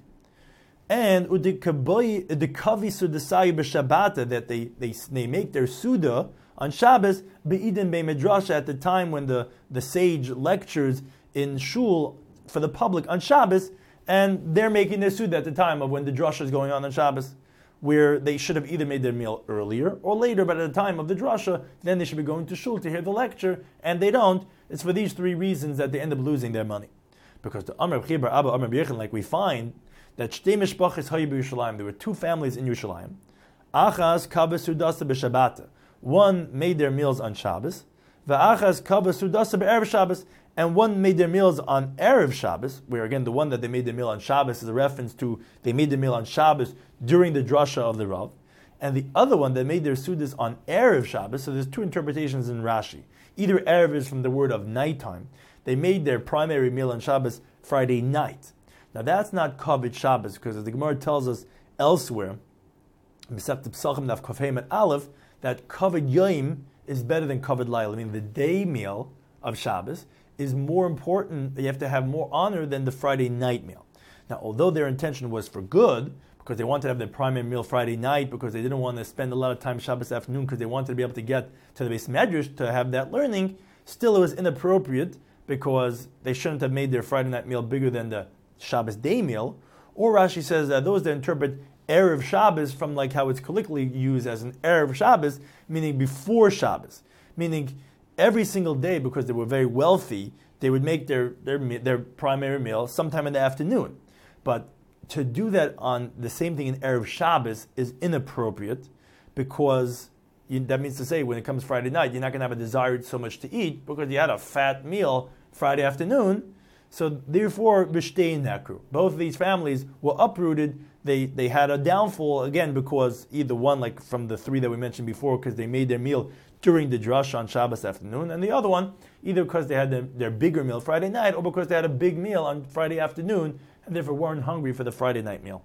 A: and udikavi sudasayu b'shabbata, that they make their suda on Shabbos be'idin be'medrasha, at the time when the sage lectures in shul for the public on Shabbos, and they're making their suda at the time of when the drasha is going on Shabbos, where they should have either made their meal earlier or later, but at the time of the drasha, then they should be going to shul to hear the lecture, and they don't. It's for these three reasons that they end up losing their money. Because the Amar Chibar Abba Amar B'Yechon, like we find that Shtei Mishpachos Hayu b'Yerushalayim, there were two families in Yerushalayim. Achaz kava sudasa b'Shabbata. One made their meals on Shabbos, v'achaz kava sudasa b'Erev Shabbos, and one made their meals on Erev Shabbos, where again the one that they made their meal on Shabbos is a reference to they made their meal on Shabbos during the drasha of the Rav, and the other one that made their sudas on Erev Shabbos. So there's two interpretations in Rashi. Either Erev is from the word of nighttime. They made their primary meal on Shabbos Friday night. Now that's not Kavod Shabbos, because as the Gemara tells us elsewhere, Mesechta Pesachim Daf Kaf Hey Aleph, that Kavod Yom is better than Kavod Laila. I mean, the day meal of Shabbos is more important, you have to have more honor than the Friday night meal. Now, although their intention was for good, because they wanted to have their primary meal Friday night, because they didn't want to spend a lot of time Shabbos afternoon, because they wanted to be able to get to the Beis Medrash to have that learning, still it was inappropriate, because they shouldn't have made their Friday night meal bigger than the Shabbos day meal. Or Rashi says that those that interpret Erev Shabbos from like how it's colloquially used as an Erev Shabbos, meaning before Shabbos, meaning every single day, because they were very wealthy, they would make their primary meal sometime in the afternoon. But to do that on the same thing in Erev Shabbos is inappropriate, because that means to say when it comes Friday night, you're not going to have a desire so much to eat because you had a fat meal Friday afternoon. So therefore, b'shtei nekru. Both of these families were uprooted. They had a downfall, again, because either one, like from the three that we mentioned before, because they made their meal during the drush on Shabbos afternoon, and the other one, either because they had their bigger meal Friday night, or because they had a big meal on Friday afternoon, and therefore weren't hungry for the Friday night meal.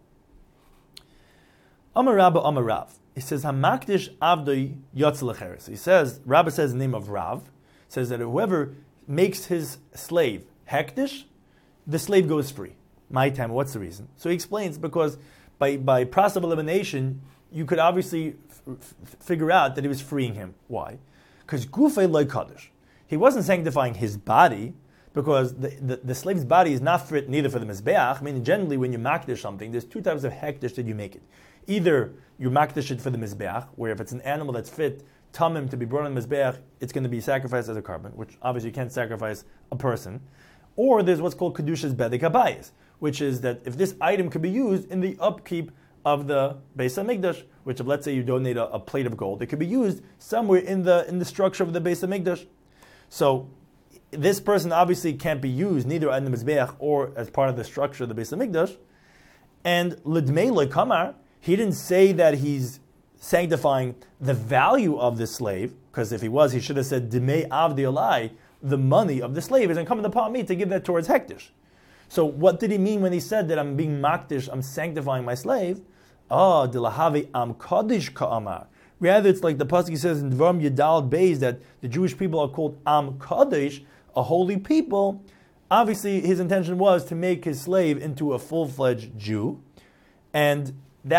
A: Amar Rabba Amar Rav. He says, Hamakdish Avdoi Yotz Lecheres. He says, Rabba says the name of Rav, says that whoever makes his slave hektish, the slave goes free. My time, what's the reason? So he explains, because by process of elimination, you could obviously figure out that he was freeing him. Why? Because Gufei Loi Kaddish. He wasn't sanctifying his body, because the slave's body is not fit neither for the Mizbeach. I mean, generally when you makdish something, there's two types of hektish that you make it. Either you makdish it for the Mizbeach, where if it's an animal that's fit, tamim, to be brought on the Mizbeach, it's going to be sacrificed as a carbon, which obviously you can't sacrifice a person. Or there's what's called Kedusha's Bedek HaBayis, which is that if this item could be used in the upkeep of the Beis HaMikdash, which if let's say you donate a plate of gold, it could be used somewhere in the structure of the Beis HaMikdash. So this person obviously can't be used neither in the Mizbeach or as part of the structure of the Beis HaMikdash. And L'dmei Lo Kamar, he didn't say that he's sanctifying the value of the slave, because if he was, he should have said, Dimei avdi olai, the money of the slave is incumbent upon me to give that towards hektish. So what did he mean when he said that I'm being makdish, I'm sanctifying my slave? Dilahavi am kaddish ka'amar. Rather, it's like the pasuk says in Dvarim Yedal Beis that the Jewish people are called am kaddish, a holy people. Obviously, his intention was to make his slave into a full-fledged Jew, and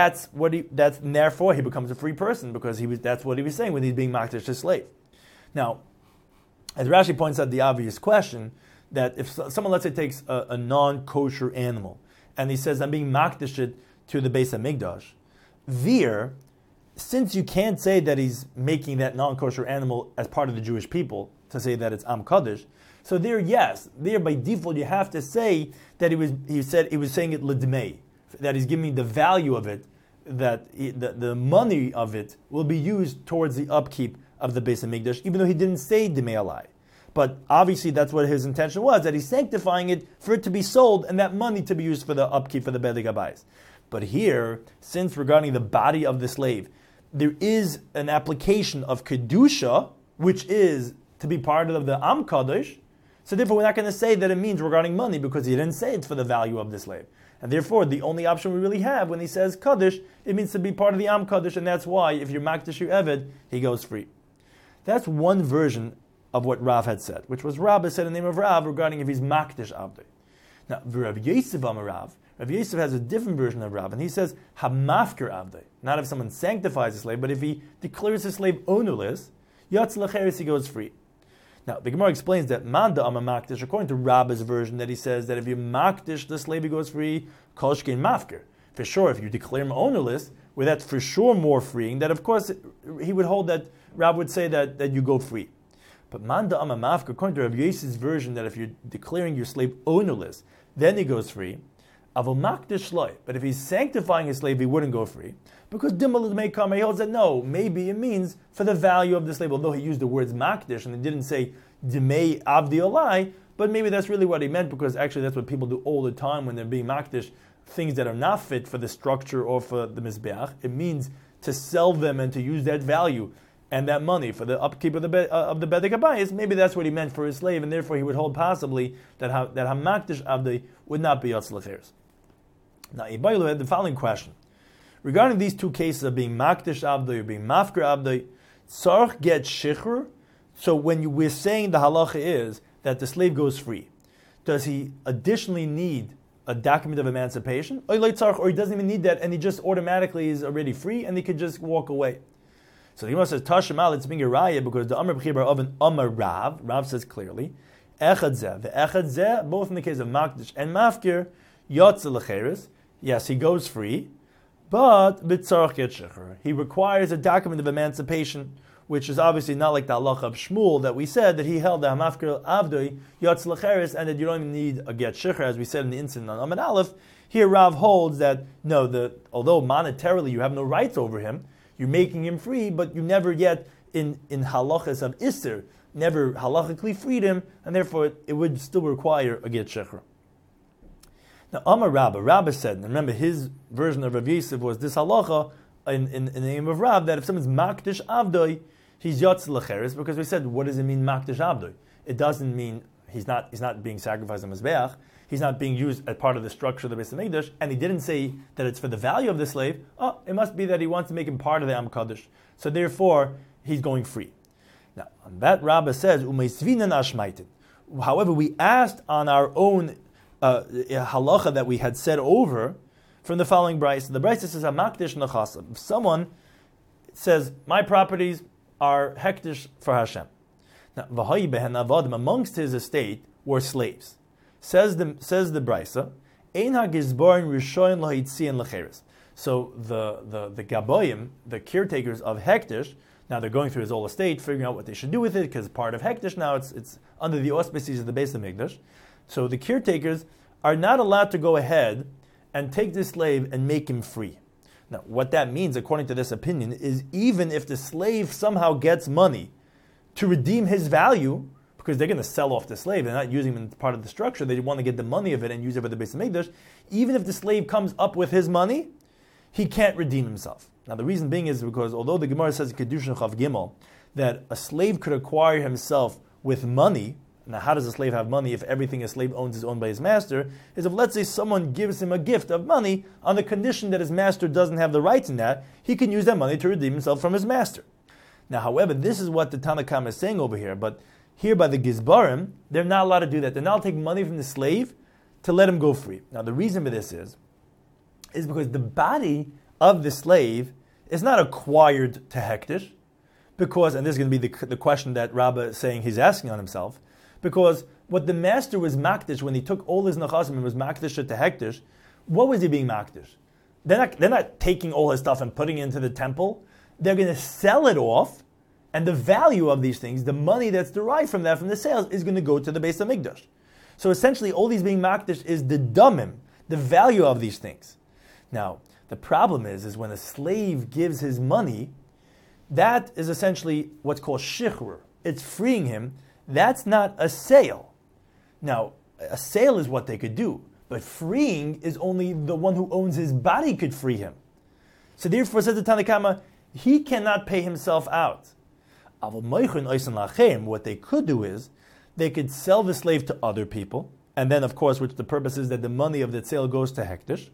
A: therefore he becomes a free person because that's what he was saying when he's being makdish his slave. Now, as Rashi points out the obvious question, that if someone, let's say, takes a non-kosher animal, and he says, I'm being makdish it to the Beis HaMikdash, since you can't say that he's making that non-kosher animal as part of the Jewish people, to say that it's Am Kaddish, so there by default you have to say that he was saying it l'dmei, that he's giving the value of it, that the money of it will be used towards the upkeep of the Beis HaMikdash, even though he didn't say Dimei alai. But obviously that's what his intention was, that he's sanctifying it for it to be sold and that money to be used for the upkeep for the Bedek Habayis. But here, since regarding the body of the slave, there is an application of Kedusha, which is to be part of the Am Kaddish, so therefore we're not going to say that it means regarding money because he didn't say it's for the value of the slave. And therefore, the only option we really have when he says Kaddish, it means to be part of the Am Kaddish, and that's why if you're Makdish your Eved, he goes free. That's one version of what Rav had said, which was Rabbah said in the name of Rav regarding if he's Makdish Abdei. Now, Rav Yosef Amarav, Rav Yosef has a different version of Rav, and he says Hamafker Abdei. Not if someone sanctifies a slave, but if he declares his slave ownerless, Yatz Lecheres, he goes free. Now, the Gemara explains that Manda Amma Makdish, according to Rabbah's version, that he says that if you Makdish the slave, he goes free, Kolshkein Mafker. For sure, if you declare him ownerless, where that's for sure more freeing, that of course he would hold that, Rab would say that you go free. But Manda Amma Mafker, according to Rav Yosef's version, that if you're declaring your slave ownerless, then he goes free. Avol Makdish Shloi. But if he's sanctifying his slave, he wouldn't go free. Because Dimal may come, he holds that no, maybe it means for the value of the slave, although he used the words Makdish and he didn't say Dimei Avdi Olai, but maybe that's really what he meant, because actually that's what people do all the time when they're being Makdish, things that are not fit for the structure or for the Mizbeach. It means to sell them and to use that value and that money for the upkeep of the Bedek Habayis. Maybe that's what he meant for his slave, and therefore he would hold possibly that Hamakdish Avdi would not be Yatz Lecheres. Now, Ibailu had the following question. Regarding these two cases of being Makdish Avdoi or being Mafker Avdoi, Tzarch get Shichr. So when we're saying the halacha is that the slave goes free, does he additionally need a document of emancipation? Or he doesn't even need that and he just automatically is already free and he could just walk away? So the Gemara says, Tashamal, it's being a raya because the Amar B'chibar of an Amar Rav says clearly, Echad Zeh, the Echad Zeh, both in the case of Makdish and Mafker, Yotze Lecheres, yes, he goes free, but b'tzarach get shechur. He requires a document of emancipation, which is obviously not like the halacha of Shmuel that we said that he held the hamafker avdoi yotz lecheres and that you don't even need a get shechur, as we said in the incident on Amud Aleph. Here Rav holds that no, although monetarily you have no rights over him, you're making him free, but you never yet in halachas of Isser never halachically freed him, and therefore it would still require a get shechur. Now, Amar Rabbah said, and remember his version of Rav Yosef was this halacha in the name of Rav, that if someone's Makdish Avdoi, he's Yotz Lecheres, because we said, what does it mean Makdish Avdoi? It doesn't mean he's not being sacrificed on Mizbeach, he's not being used as part of the structure of the Beis HaMikdash, and he didn't say that it's for the value of the slave. It must be that he wants to make him part of the Am Kaddish. So therefore, he's going free. Now, on that Rabbah says, Umeisvinan Ashmaitin. However, we asked on our own halacha that we had said over from the following brayso. The brayso says hamakdish nechasav. If someone says my properties are hektish for Hashem, now v'hayi behen avadim, amongst his estate were slaves. Says the brayso, ein hagizborin rishoyin lahitzian lecheres. So the gaboyim, the caretakers of hektish, now they're going through his whole estate, figuring out what they should do with it, because part of hektish now it's under the auspices of the Beis HaMikdash. So the caretakers are not allowed to go ahead and take this slave and make him free. Now, what that means, according to this opinion, is even if the slave somehow gets money to redeem his value, because they're going to sell off the slave, they're not using him as part of the structure, they want to get the money of it and use it for the Beis HaMikdash, even if the slave comes up with his money, he can't redeem himself. Now, the reason being is because although the Gemara says Kedushin Chav Gimel, that a slave could acquire himself with money. Now, how does a slave have money if everything a slave owns is owned by his master? Is if, let's say, someone gives him a gift of money on the condition that his master doesn't have the rights in that, he can use that money to redeem himself from his master. Now, however, this is what the Tanna Kama is saying over here, but here by the Gizbarim, they're not allowed to do that. They're not allowed to take money from the slave to let him go free. Now, the reason for this is because the body of the slave is not acquired to hektish, because, and this is going to be the question that Rabbah is saying he's asking on himself, because what the master was makdish when he took all his nachasim and was makdish to hektish, what was he being makdish? They're not taking all his stuff and putting it into the temple. They're going to sell it off, and the value of these things, the money that's derived from that, from the sales, is going to go to the Beis HaMikdash. So essentially, all these being makdish is the damim, the value of these things. Now, the problem is when a slave gives his money, that is essentially what's called shichrur. It's freeing him. That's not a sale. Now, a sale is what they could do, but freeing is only the one who owns his body could free him. So therefore, says the Tanna Kama, he cannot pay himself out. What they could do is, they could sell the slave to other people, and then, of course, which the purpose is that the money of the sale goes to hektish,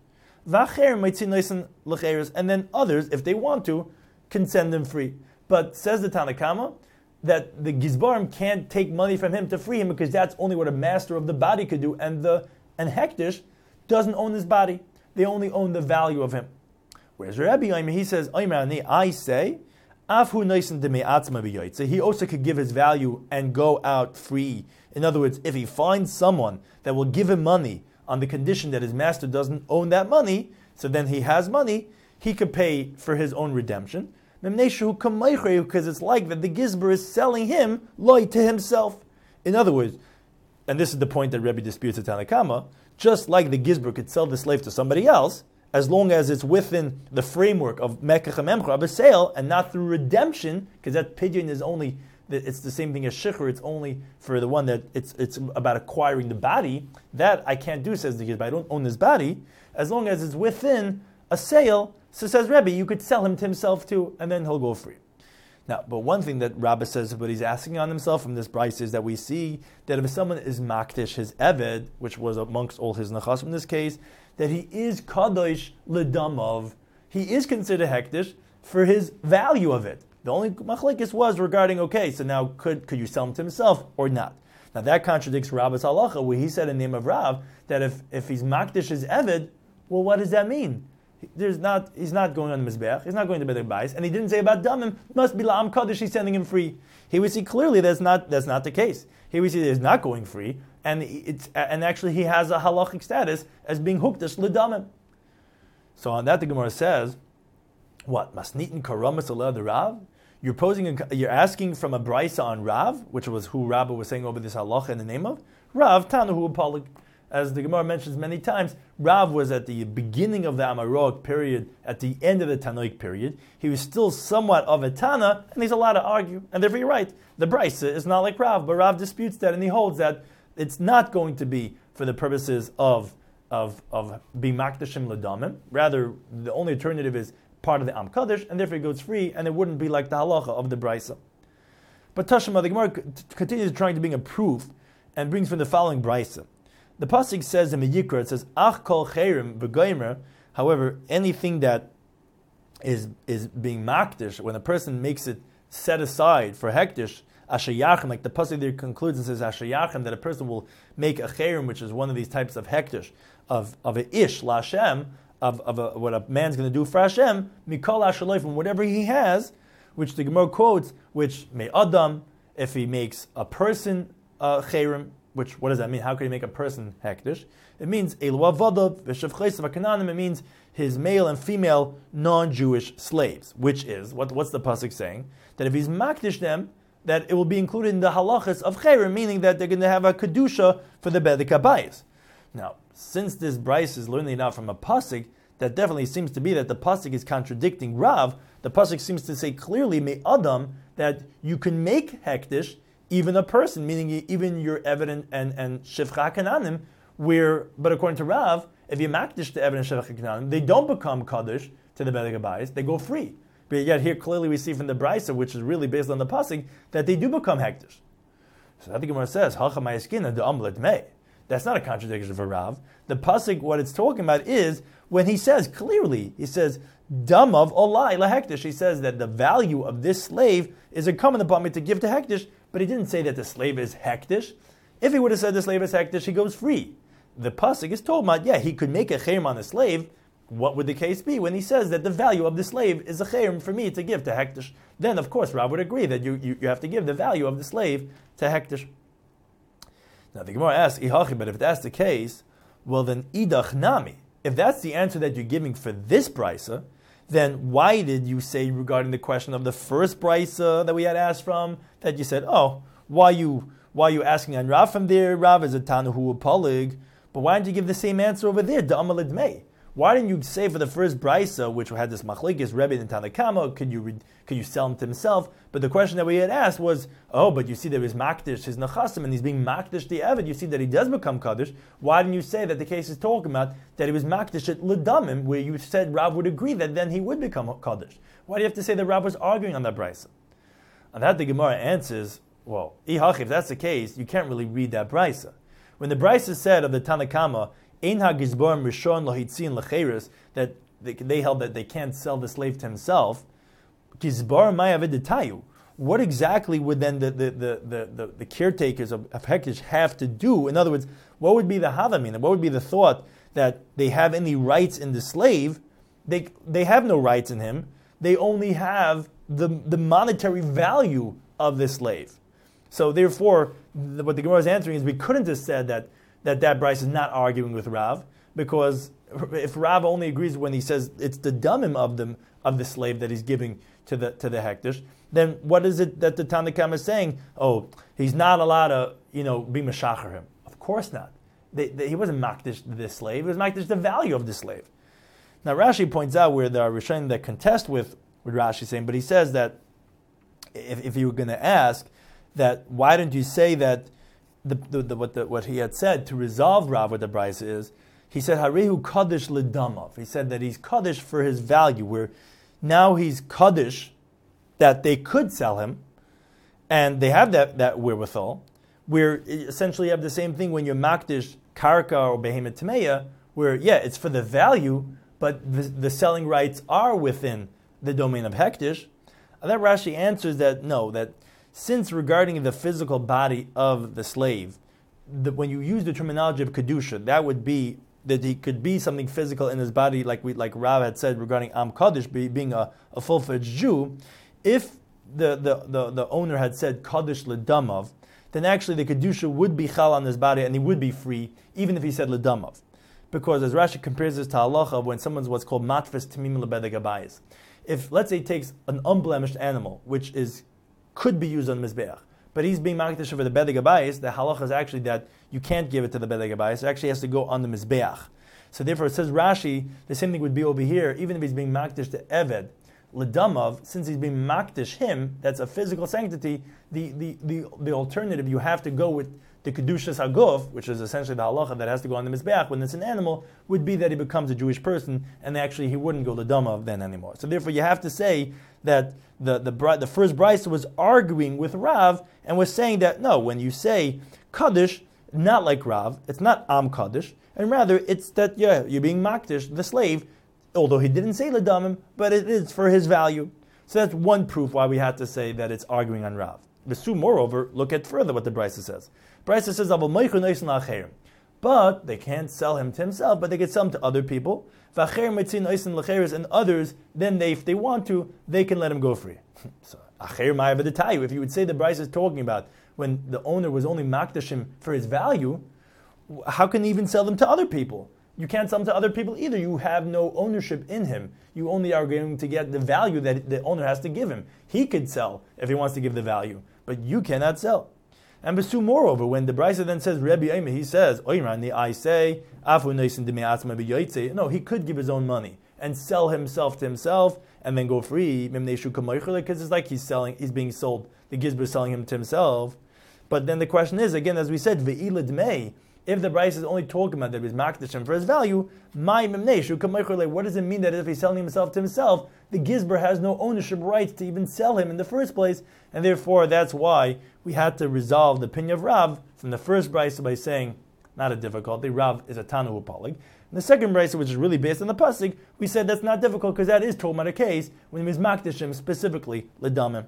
A: and then others, if they want to, can send them free. But says the Tanna Kama that the Gizbarim can't take money from him to free him because that's only what a master of the body could do, and hektish doesn't own his body. They only own the value of him. Whereas Rabbi, he says, I say, so he also could give his value and go out free. In other words, if he finds someone that will give him money on the condition that his master doesn't own that money, so then he has money, he could pay for his own redemption. Because it's like that the Gizbar is selling him loy to himself. In other words, and this is the point that Rebbe disputes at Tanna Kama, just like the Gizbar could sell the slave to somebody else, as long as it's within the framework of Mekach HaMemcha, of a sale, and not through redemption, because that pidyon is only, it's the same thing as shikhr, it's only for the one that it's about acquiring the body. That I can't do, says the Gizbar, I don't own his body. As long as it's within a sale, so says Rebbe, you could sell him to himself too, and then he'll go free. Now, but one thing that Rabbah says, what he's asking on himself from this price is that we see that if someone is makdish, his eved, which was amongst all his nachas in this case, that he is kadosh ledamav, he is considered hektish for his value of it. The only machlekes was regarding, okay, so now could you sell him to himself or not? Now that contradicts Rabbah's halacha, where he said in the name of Rav that if he's makdish his eved, well, what does that mean? He's not going on the Mizbeach, he's not going to Beit HaBayis, and he didn't say about Damim, must be La'am Kaddish, he's sending him free. Here we see clearly that's not the case. Here we see that he's not going free, and actually he has a halachic status as being Hukdash L'Damim. So on that the Gemara says, what? Masnitin Karamas Allah the Rav? You're asking from a Braisa on Rav, which was who Rabbah was saying over this halacha in the name of? Rav, Tanahu Apalik. As the Gemara mentions many times, Rav was at the beginning of the Amarok period, at the end of the Tanoic period. He was still somewhat of a Tana, and he's allowed to argue. And therefore you're right, the Brisa is not like Rav, but Rav disputes that, and he holds that it's not going to be for the purposes of being Makdashim L'Damim. Rather, the only alternative is part of the Am Kaddish, and therefore it goes free, and it wouldn't be like the halacha of the Brisa. But Tashma, the Gemara continues trying to bring a proof, and brings from the following Brisa. The pasuk says in the Yikra, it says, Ach kol cherim v'goymer. However, anything that is being makdish, when a person makes it set aside for hektish, ashayachim, like the pasuk there concludes and says ashayachim, that a person will make a cherim, which is one of these types of hektish, of a ish, la Hashem, of what a man's going to do for Hashem, mikol ashaloy, from whatever he has, which the Gemara quotes, which may adam, if he makes a person cherim, which, what does that mean? How can he make a person hektish? It means it means his male and female non-Jewish slaves, which is, what's the pasuk saying? That if he's makdish them, that it will be included in the halachas of cherim, meaning that they're going to have a kedusha for the bedek habayis. Now, since this Bryce is learning now from a pasuk, that definitely seems to be that the pasuk is contradicting Rav. The pasuk seems to say clearly, me adam, that you can make hektish even a person, meaning even your evident and shivcha kananim, but according to Rav, if you makdish the evident shivcha kananim, they don't become kaddish to the bedek habayis, they go free. But yet here clearly we see from the Brisa, which is really based on the pasuk, that they do become hektish. So that the Gemara says, that's not a contradiction for Rav. The pasuk, what it's talking about is when he says clearly, he says, Damav olai lahektish. He says that the value of this slave is incumbent upon me to give to hektish, but he didn't say that the slave is hektish. If he would have said the slave is hektish, he goes free. The pasuk is told about, he could make a cherem on the slave. What would the case be when he says that the value of the slave is a cherem for me to give to hektish? Then, of course, Rav would agree that you have to give the value of the slave to hektish. Now the Gemara asks, but if that's the case, well then idach nami. If that's the answer that you're giving for this brisa, then why did you say regarding the question of the first brisa that we had asked from, that you said, why are you asking on Rav from there? Rav is a Tanahu Palig, but why didn't you give the same answer over there? Da'amalid Mei. Why didn't you say for the first brisa, which had this machlekes Rebbe and Tanakama, could you sell him to himself? But the question that we had asked was, but you see there is makdish his nachasim, and he's being makdish the Eved. You see that he does become kaddish. Why didn't you say that the case is talking about that he was makdish at ledamim, where you said Rav would agree that then he would become kaddish? Why do you have to say that Rav was arguing on that brisa? On that the Gemara answers, well, if that's the case, you can't really read that brisa. When the brisa said of the Tanakama, Ein ha-gizborim rishon lohitzin lecheres, that they held that they can't sell the slave to himself. Gizbar mayavidetayu. What exactly would then the caretakers of Hektish have to do? In other words, what would be the havamina? What would be the thought that they have any rights in the slave? They have no rights in him. They only have the monetary value of the slave. So therefore, what the Gemara is answering is we couldn't have said that Bryce is not arguing with Rav, because if Rav only agrees when he says it's the damim of the slave that he's giving to the hektish, then what is it that the Tanakhama is saying? He's not allowed to be meshacher him. Of course not. He wasn't makdish the slave. He was makdish the value of the slave. Now Rashi points out where there are Rishonim that contest with Rashi saying, but he says that if you were going to ask that, why didn't you say that what he had said to resolve Rav with the Brisa is, he said Harehu Kaddish Lidamav. He said that he's Kaddish for his value, where now he's Kaddish that they could sell him, and they have that wherewithal, where essentially you have the same thing when you're Makdish Karka or Behemoth Tameya, where it's for the value, but the selling rights are within the domain of Hektish. And that Rashi answers that no, that since regarding the physical body of the slave, when you use the terminology of Kedusha, that would be that he could be something physical in his body, like Rav had said regarding Am Kaddish, being a full-fledged Jew. If the owner had said Kaddish Ledamav, then actually the Kedusha would be chal on his body and he would be free, even if he said Ledamav. Because as Rashi compares this to halacha, when someone's what's called matfis timim lebedek abayis. If, let's say, he takes an unblemished animal, which could be used on Mizbeach, but he's being makdish for the bedek abayis, the halacha is actually that you can't give it to the bedek abayis, it actually has to go on the Mizbeach. So therefore it says Rashi, the same thing would be over here, even if he's being makdish to Eved, Ledamav, since he's being makdish him, that's a physical sanctity, the alternative, you have to go with the Kedushas Haguf, which is essentially the halacha that has to go on the Mizbeach when it's an animal, would be that he becomes a Jewish person, and actually he wouldn't go Ledamav then anymore. So therefore you have to say that the first Brisa was arguing with Rav, and was saying that, no, when you say Kaddish, not like Rav, it's not Am Kaddish, and rather it's that, you're being Makdish, the slave, although he didn't say Ledamim, but it is for his value. So that's one proof why we had to say that it's arguing on Rav. Vesu, moreover, look at further what the Brisa says. Brisa says, but they can't sell him to himself, but they can sell him to other people. And others, then if they want to, they can let him go free. So, if you would say the Brisa is talking about when the owner was only makdash him for his value, how can he even sell them to other people? You can't sell them to other people either. You have no ownership in him. You only are going to get the value that the owner has to give him. He could sell if he wants to give the value, but you cannot sell. And Besu, moreover, when the Brisa then says Rebbe Omer, he says, I say, no, he could give his own money and sell himself to himself and then go free, because it's like he's being sold. The Gizber is selling him to himself. But then the question is, again, as we said, If the Bryce is only talking about that he's makdashim for his value, what does it mean that if he's selling himself to himself, the Gizber has no ownership rights to even sell him in the first place, and therefore that's why we had to resolve the opinion of Rav from the first Bryce by saying, not a difficulty, Rav is a Tanu Upalig. And the second Bryce, which is really based on the Pasuk, we said that's not difficult because that is talking about a case when he was makdashim specifically Ledamim.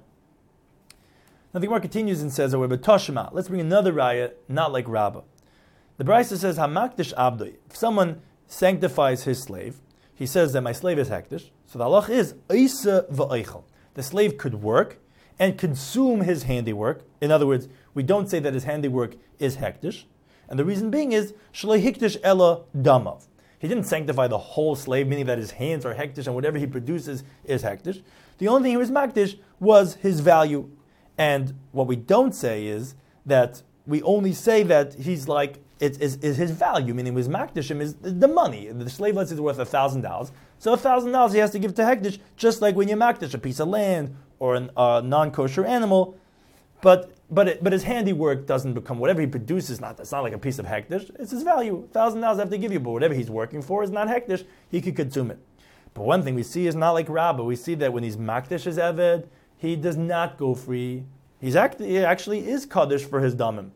A: Now the Gemara continues and says, however, Toshima, let's bring another raya, not like Rabbah. The Brisa says, Hamakdish Abdoi. If someone sanctifies his slave, he says that my slave is hektish. So the halach is Isa v'eichel. The slave could work and consume his handiwork. In other words, we don't say that his handiwork is hektish. And the reason being is Shalei hiktish ella damav. He didn't sanctify the whole slave, meaning that his hands are hektish and whatever he produces is hektish. The only thing he was makdish was his value. And what we don't say is that we only say that he's like, is his value, meaning his makdishim is the money. The slave, let's say, is worth $1,000. So $1,000 he has to give to hektish, just like when you makdish a piece of land or a non-kosher animal. But his handiwork doesn't become, whatever he produces, it's not like a piece of hektish. It's his value. $1,000 I have to give you, but whatever he's working for is not hektish. He could consume it. But one thing we see is not like Rabbah. We see that when he's makdish his eved, he does not go free. He actually is kaddish for his damim.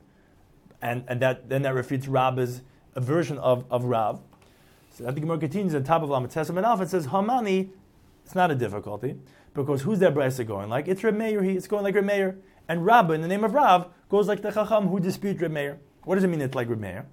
A: And that refutes Rabbah's version of Rav. So that the Gemara continues at the top of Lamed Tesem and Alpha. It says, Hamani, it's not a difficulty, because who's that Brisa going like? It's Reb Meir, it's going like Reb Meir. And Rabbah, in the name of Rav, goes like the Chacham who dispute Reb Meir. What does it mean it's like Reb Meir?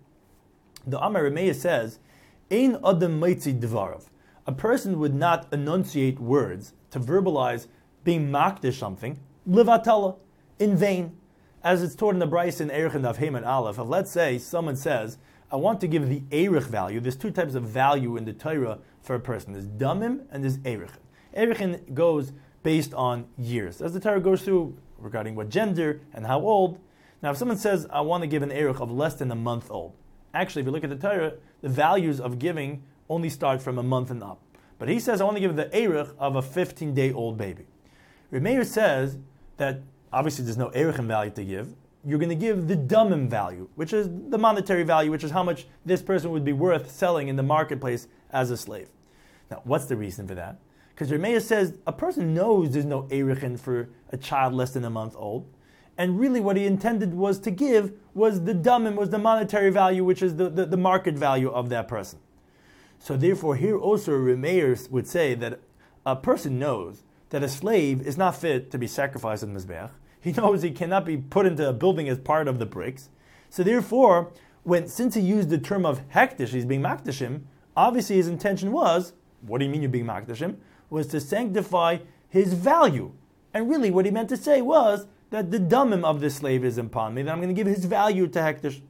A: The Amar Reb Meir says, Ein Adam Meitzi Dvarav. A person would not enunciate words to verbalize being makdish something, livatala, in vain. As it's taught in the Bryce in Erech and Daf Hey and Aleph, if let's say someone says, I want to give the Erech value. There's two types of value in the Torah for a person. There's Damim and there's Erech. Erech goes based on years, as the Torah goes through regarding what gender and how old. Now, if someone says, I want to give an Erech of less than a month old, actually, if you look at the Torah, the values of giving only start from a month and up. But he says, I want to give the Erech of a 15-day-old baby. Reb Meir says that obviously there's no Erechem value to give. You're going to give the Damim value, which is the monetary value, which is how much this person would be worth selling in the marketplace as a slave. Now, what's the reason for that? Because Reb Meir says a person knows there's no Erechem for a child less than a month old, and really what he intended was to give was the Damim, was the monetary value, which is the market value of that person. So therefore, here also Reb Meir would say that a person knows that a slave is not fit to be sacrificed in the Mizbeach. He knows he cannot be put into a building as part of the bricks. So therefore, since he used the term of hektish, he's being makdashim, obviously his intention was, what do you mean you're being makdashim? Was to sanctify his value. And really what he meant to say was that the damim of the slave is upon me, that I'm going to give his value to hektish.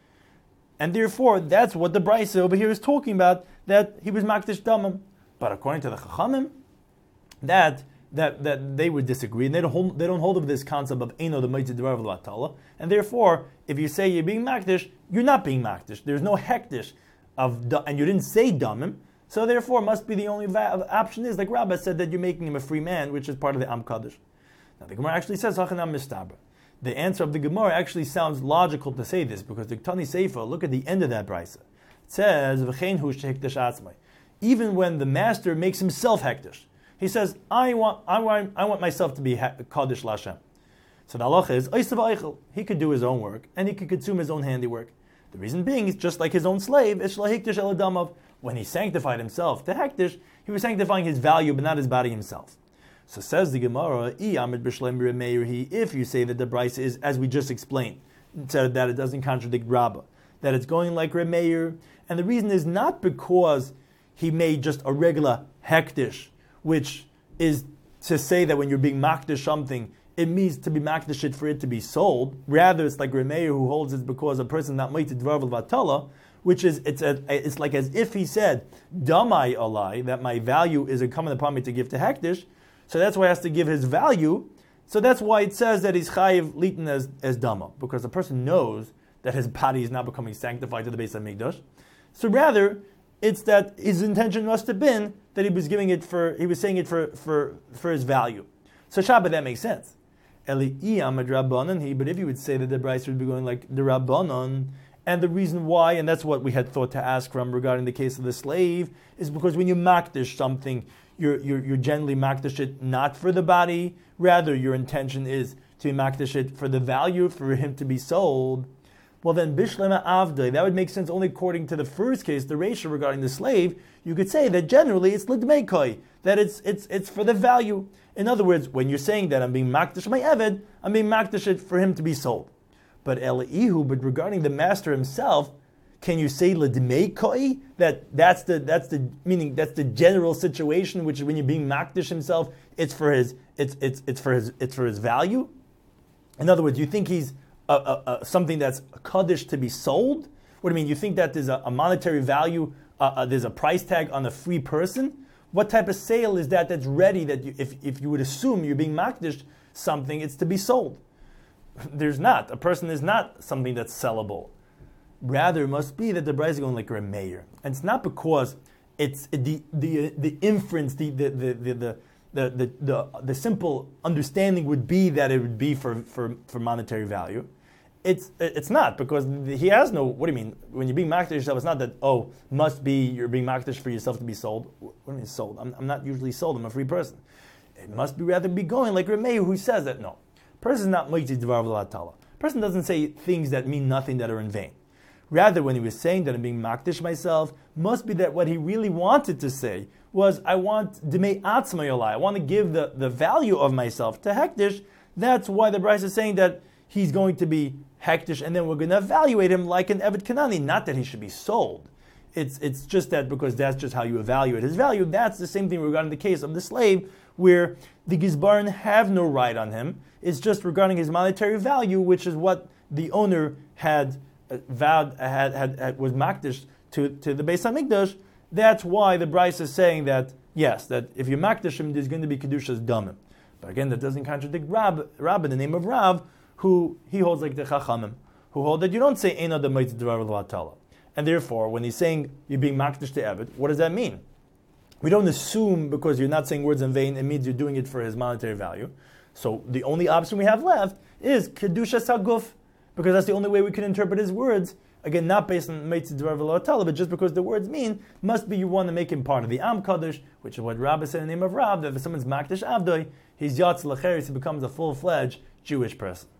A: And therefore, that's what the Brisa over here is talking about, that he was makdish damim. But according to the Chachamim, that they would disagree, and they don't hold of this concept of Eino the Mitzvah Dvar V'Latala, and therefore, if you say you're being makdish, you're not being makdish. There's no hektish and you didn't say damim, so therefore, must be the only option is like Rabbah said that you're making him a free man, which is part of the Am Kaddish. Now the Gemara actually says Hachanam Mistabra. The answer of the Gemara actually sounds logical to say this because the Ktani Seifa, look at the end of that brisa. It says V'chein hu shehektish atzmai. Even when the master makes himself hektish. He says, I want myself to be Kaddish Lashem. So the halacha is, Eisav Eichel. He could do his own work, and he could consume his own handiwork. The reason being, is just like his own slave, is Shlahikdish Eladamav. When he sanctified himself to Hektish, he was sanctifying his value, but not his body himself. So says the Gemara, if you say that the Brisa is, as we just explained, so that it doesn't contradict Rabbah, that it's going like Reb Meir, and the reason is not because he made just a regular Hektish, which is to say that when you're being makdish something, it means to be makdish it for it to be sold. Rather, it's like Reb Meir who holds it's because a person not meited dvar v'latala, which is it's like as if he said damai alai, that my value is incumbent upon me to give to hektish. So that's why he has to give his value. So that's why it says that he's chayiv litin as dama, because the person knows that his body is not becoming sanctified to the base of Mikdash. So rather, it's that his intention must have been that he was saying it for his value. So Shabbat, that makes sense. But if you would say that the Bryce would be going like the Rabbanon, And the reason why, and that's what we had thought to ask from regarding the case of the slave, is because when you makdish something, you're generally makdish it not for the body, rather your intention is to makdish it for the value, for him to be sold. Well then, bishlema avdei, that would make sense only according to the first case, the ratio regarding the slave. You could say that generally it's lidmeikoi, that it's for the value. In other words, when you're saying that I'm being makdish my eved, I'm being makdish it for him to be sold. But Elihu, but regarding the master himself, can you say lidmeikoi, that's the meaning, that's the general situation, which is when you're being makdish himself, it's for his value? In other words, you think he's something that's kaddish to be sold? What do you mean? You think that there's a monetary value, there's a price tag on a free person? What type of sale is that that's ready, that if you would assume you're being makdish something, it's to be sold? There's not. A person is not something that's sellable. Rather, it must be that the bride is going like a mayor. And it's not because it's the inference, the simple understanding would be that it would be for monetary value. It's not, because he has no, what do you mean? When you're being makdish yourself, it's not that, must be you're being makdish for yourself to be sold. What do you mean sold? I'm not usually sold, I'm a free person. It must be rather be going like Remeir, who says that no. Person is not moitzi dvar v'latala. Person doesn't say things that mean nothing, that are in vain. Rather, when he was saying that I'm being makdish myself, must be that what he really wanted to say was, I want demei atzmayolai. I want to give the value of myself to hektish. That's why the Bryce is saying that he's going to be hektish, and then we're going to evaluate him like an Eved Kanani. Not that he should be sold. It's just that because that's just how you evaluate his value. That's the same thing regarding the case of the slave, where the Gizbarim have no right on him. It's just regarding his monetary value, which is what the owner had vowed, was makdish to the Beis HaMikdash. That's why the Bryce is saying that, yes, that if you makdish him, there's going to be Kedushas Damim. But again, that doesn't contradict Rab in the name of Rav, who he holds like the Chachamim, who hold that you don't say Eina de Moitzi Dvar V'Latala. And therefore, when he's saying you're being makdish to Eved, what does that mean? We don't assume because you're not saying words in vain, it means you're doing it for his monetary value. So the only option we have left is Kedushas HaGuf, because that's the only way we can interpret his words. Again, not based on Moitzi Dvar V'Latala, but just because the words mean, must be you want to make him part of the Am Kaddish, which is what Rabbi said in the name of Rab, that if someone's makdish Avdoi, he's Yatz L'Cheres, he becomes a full-fledged Jewish person.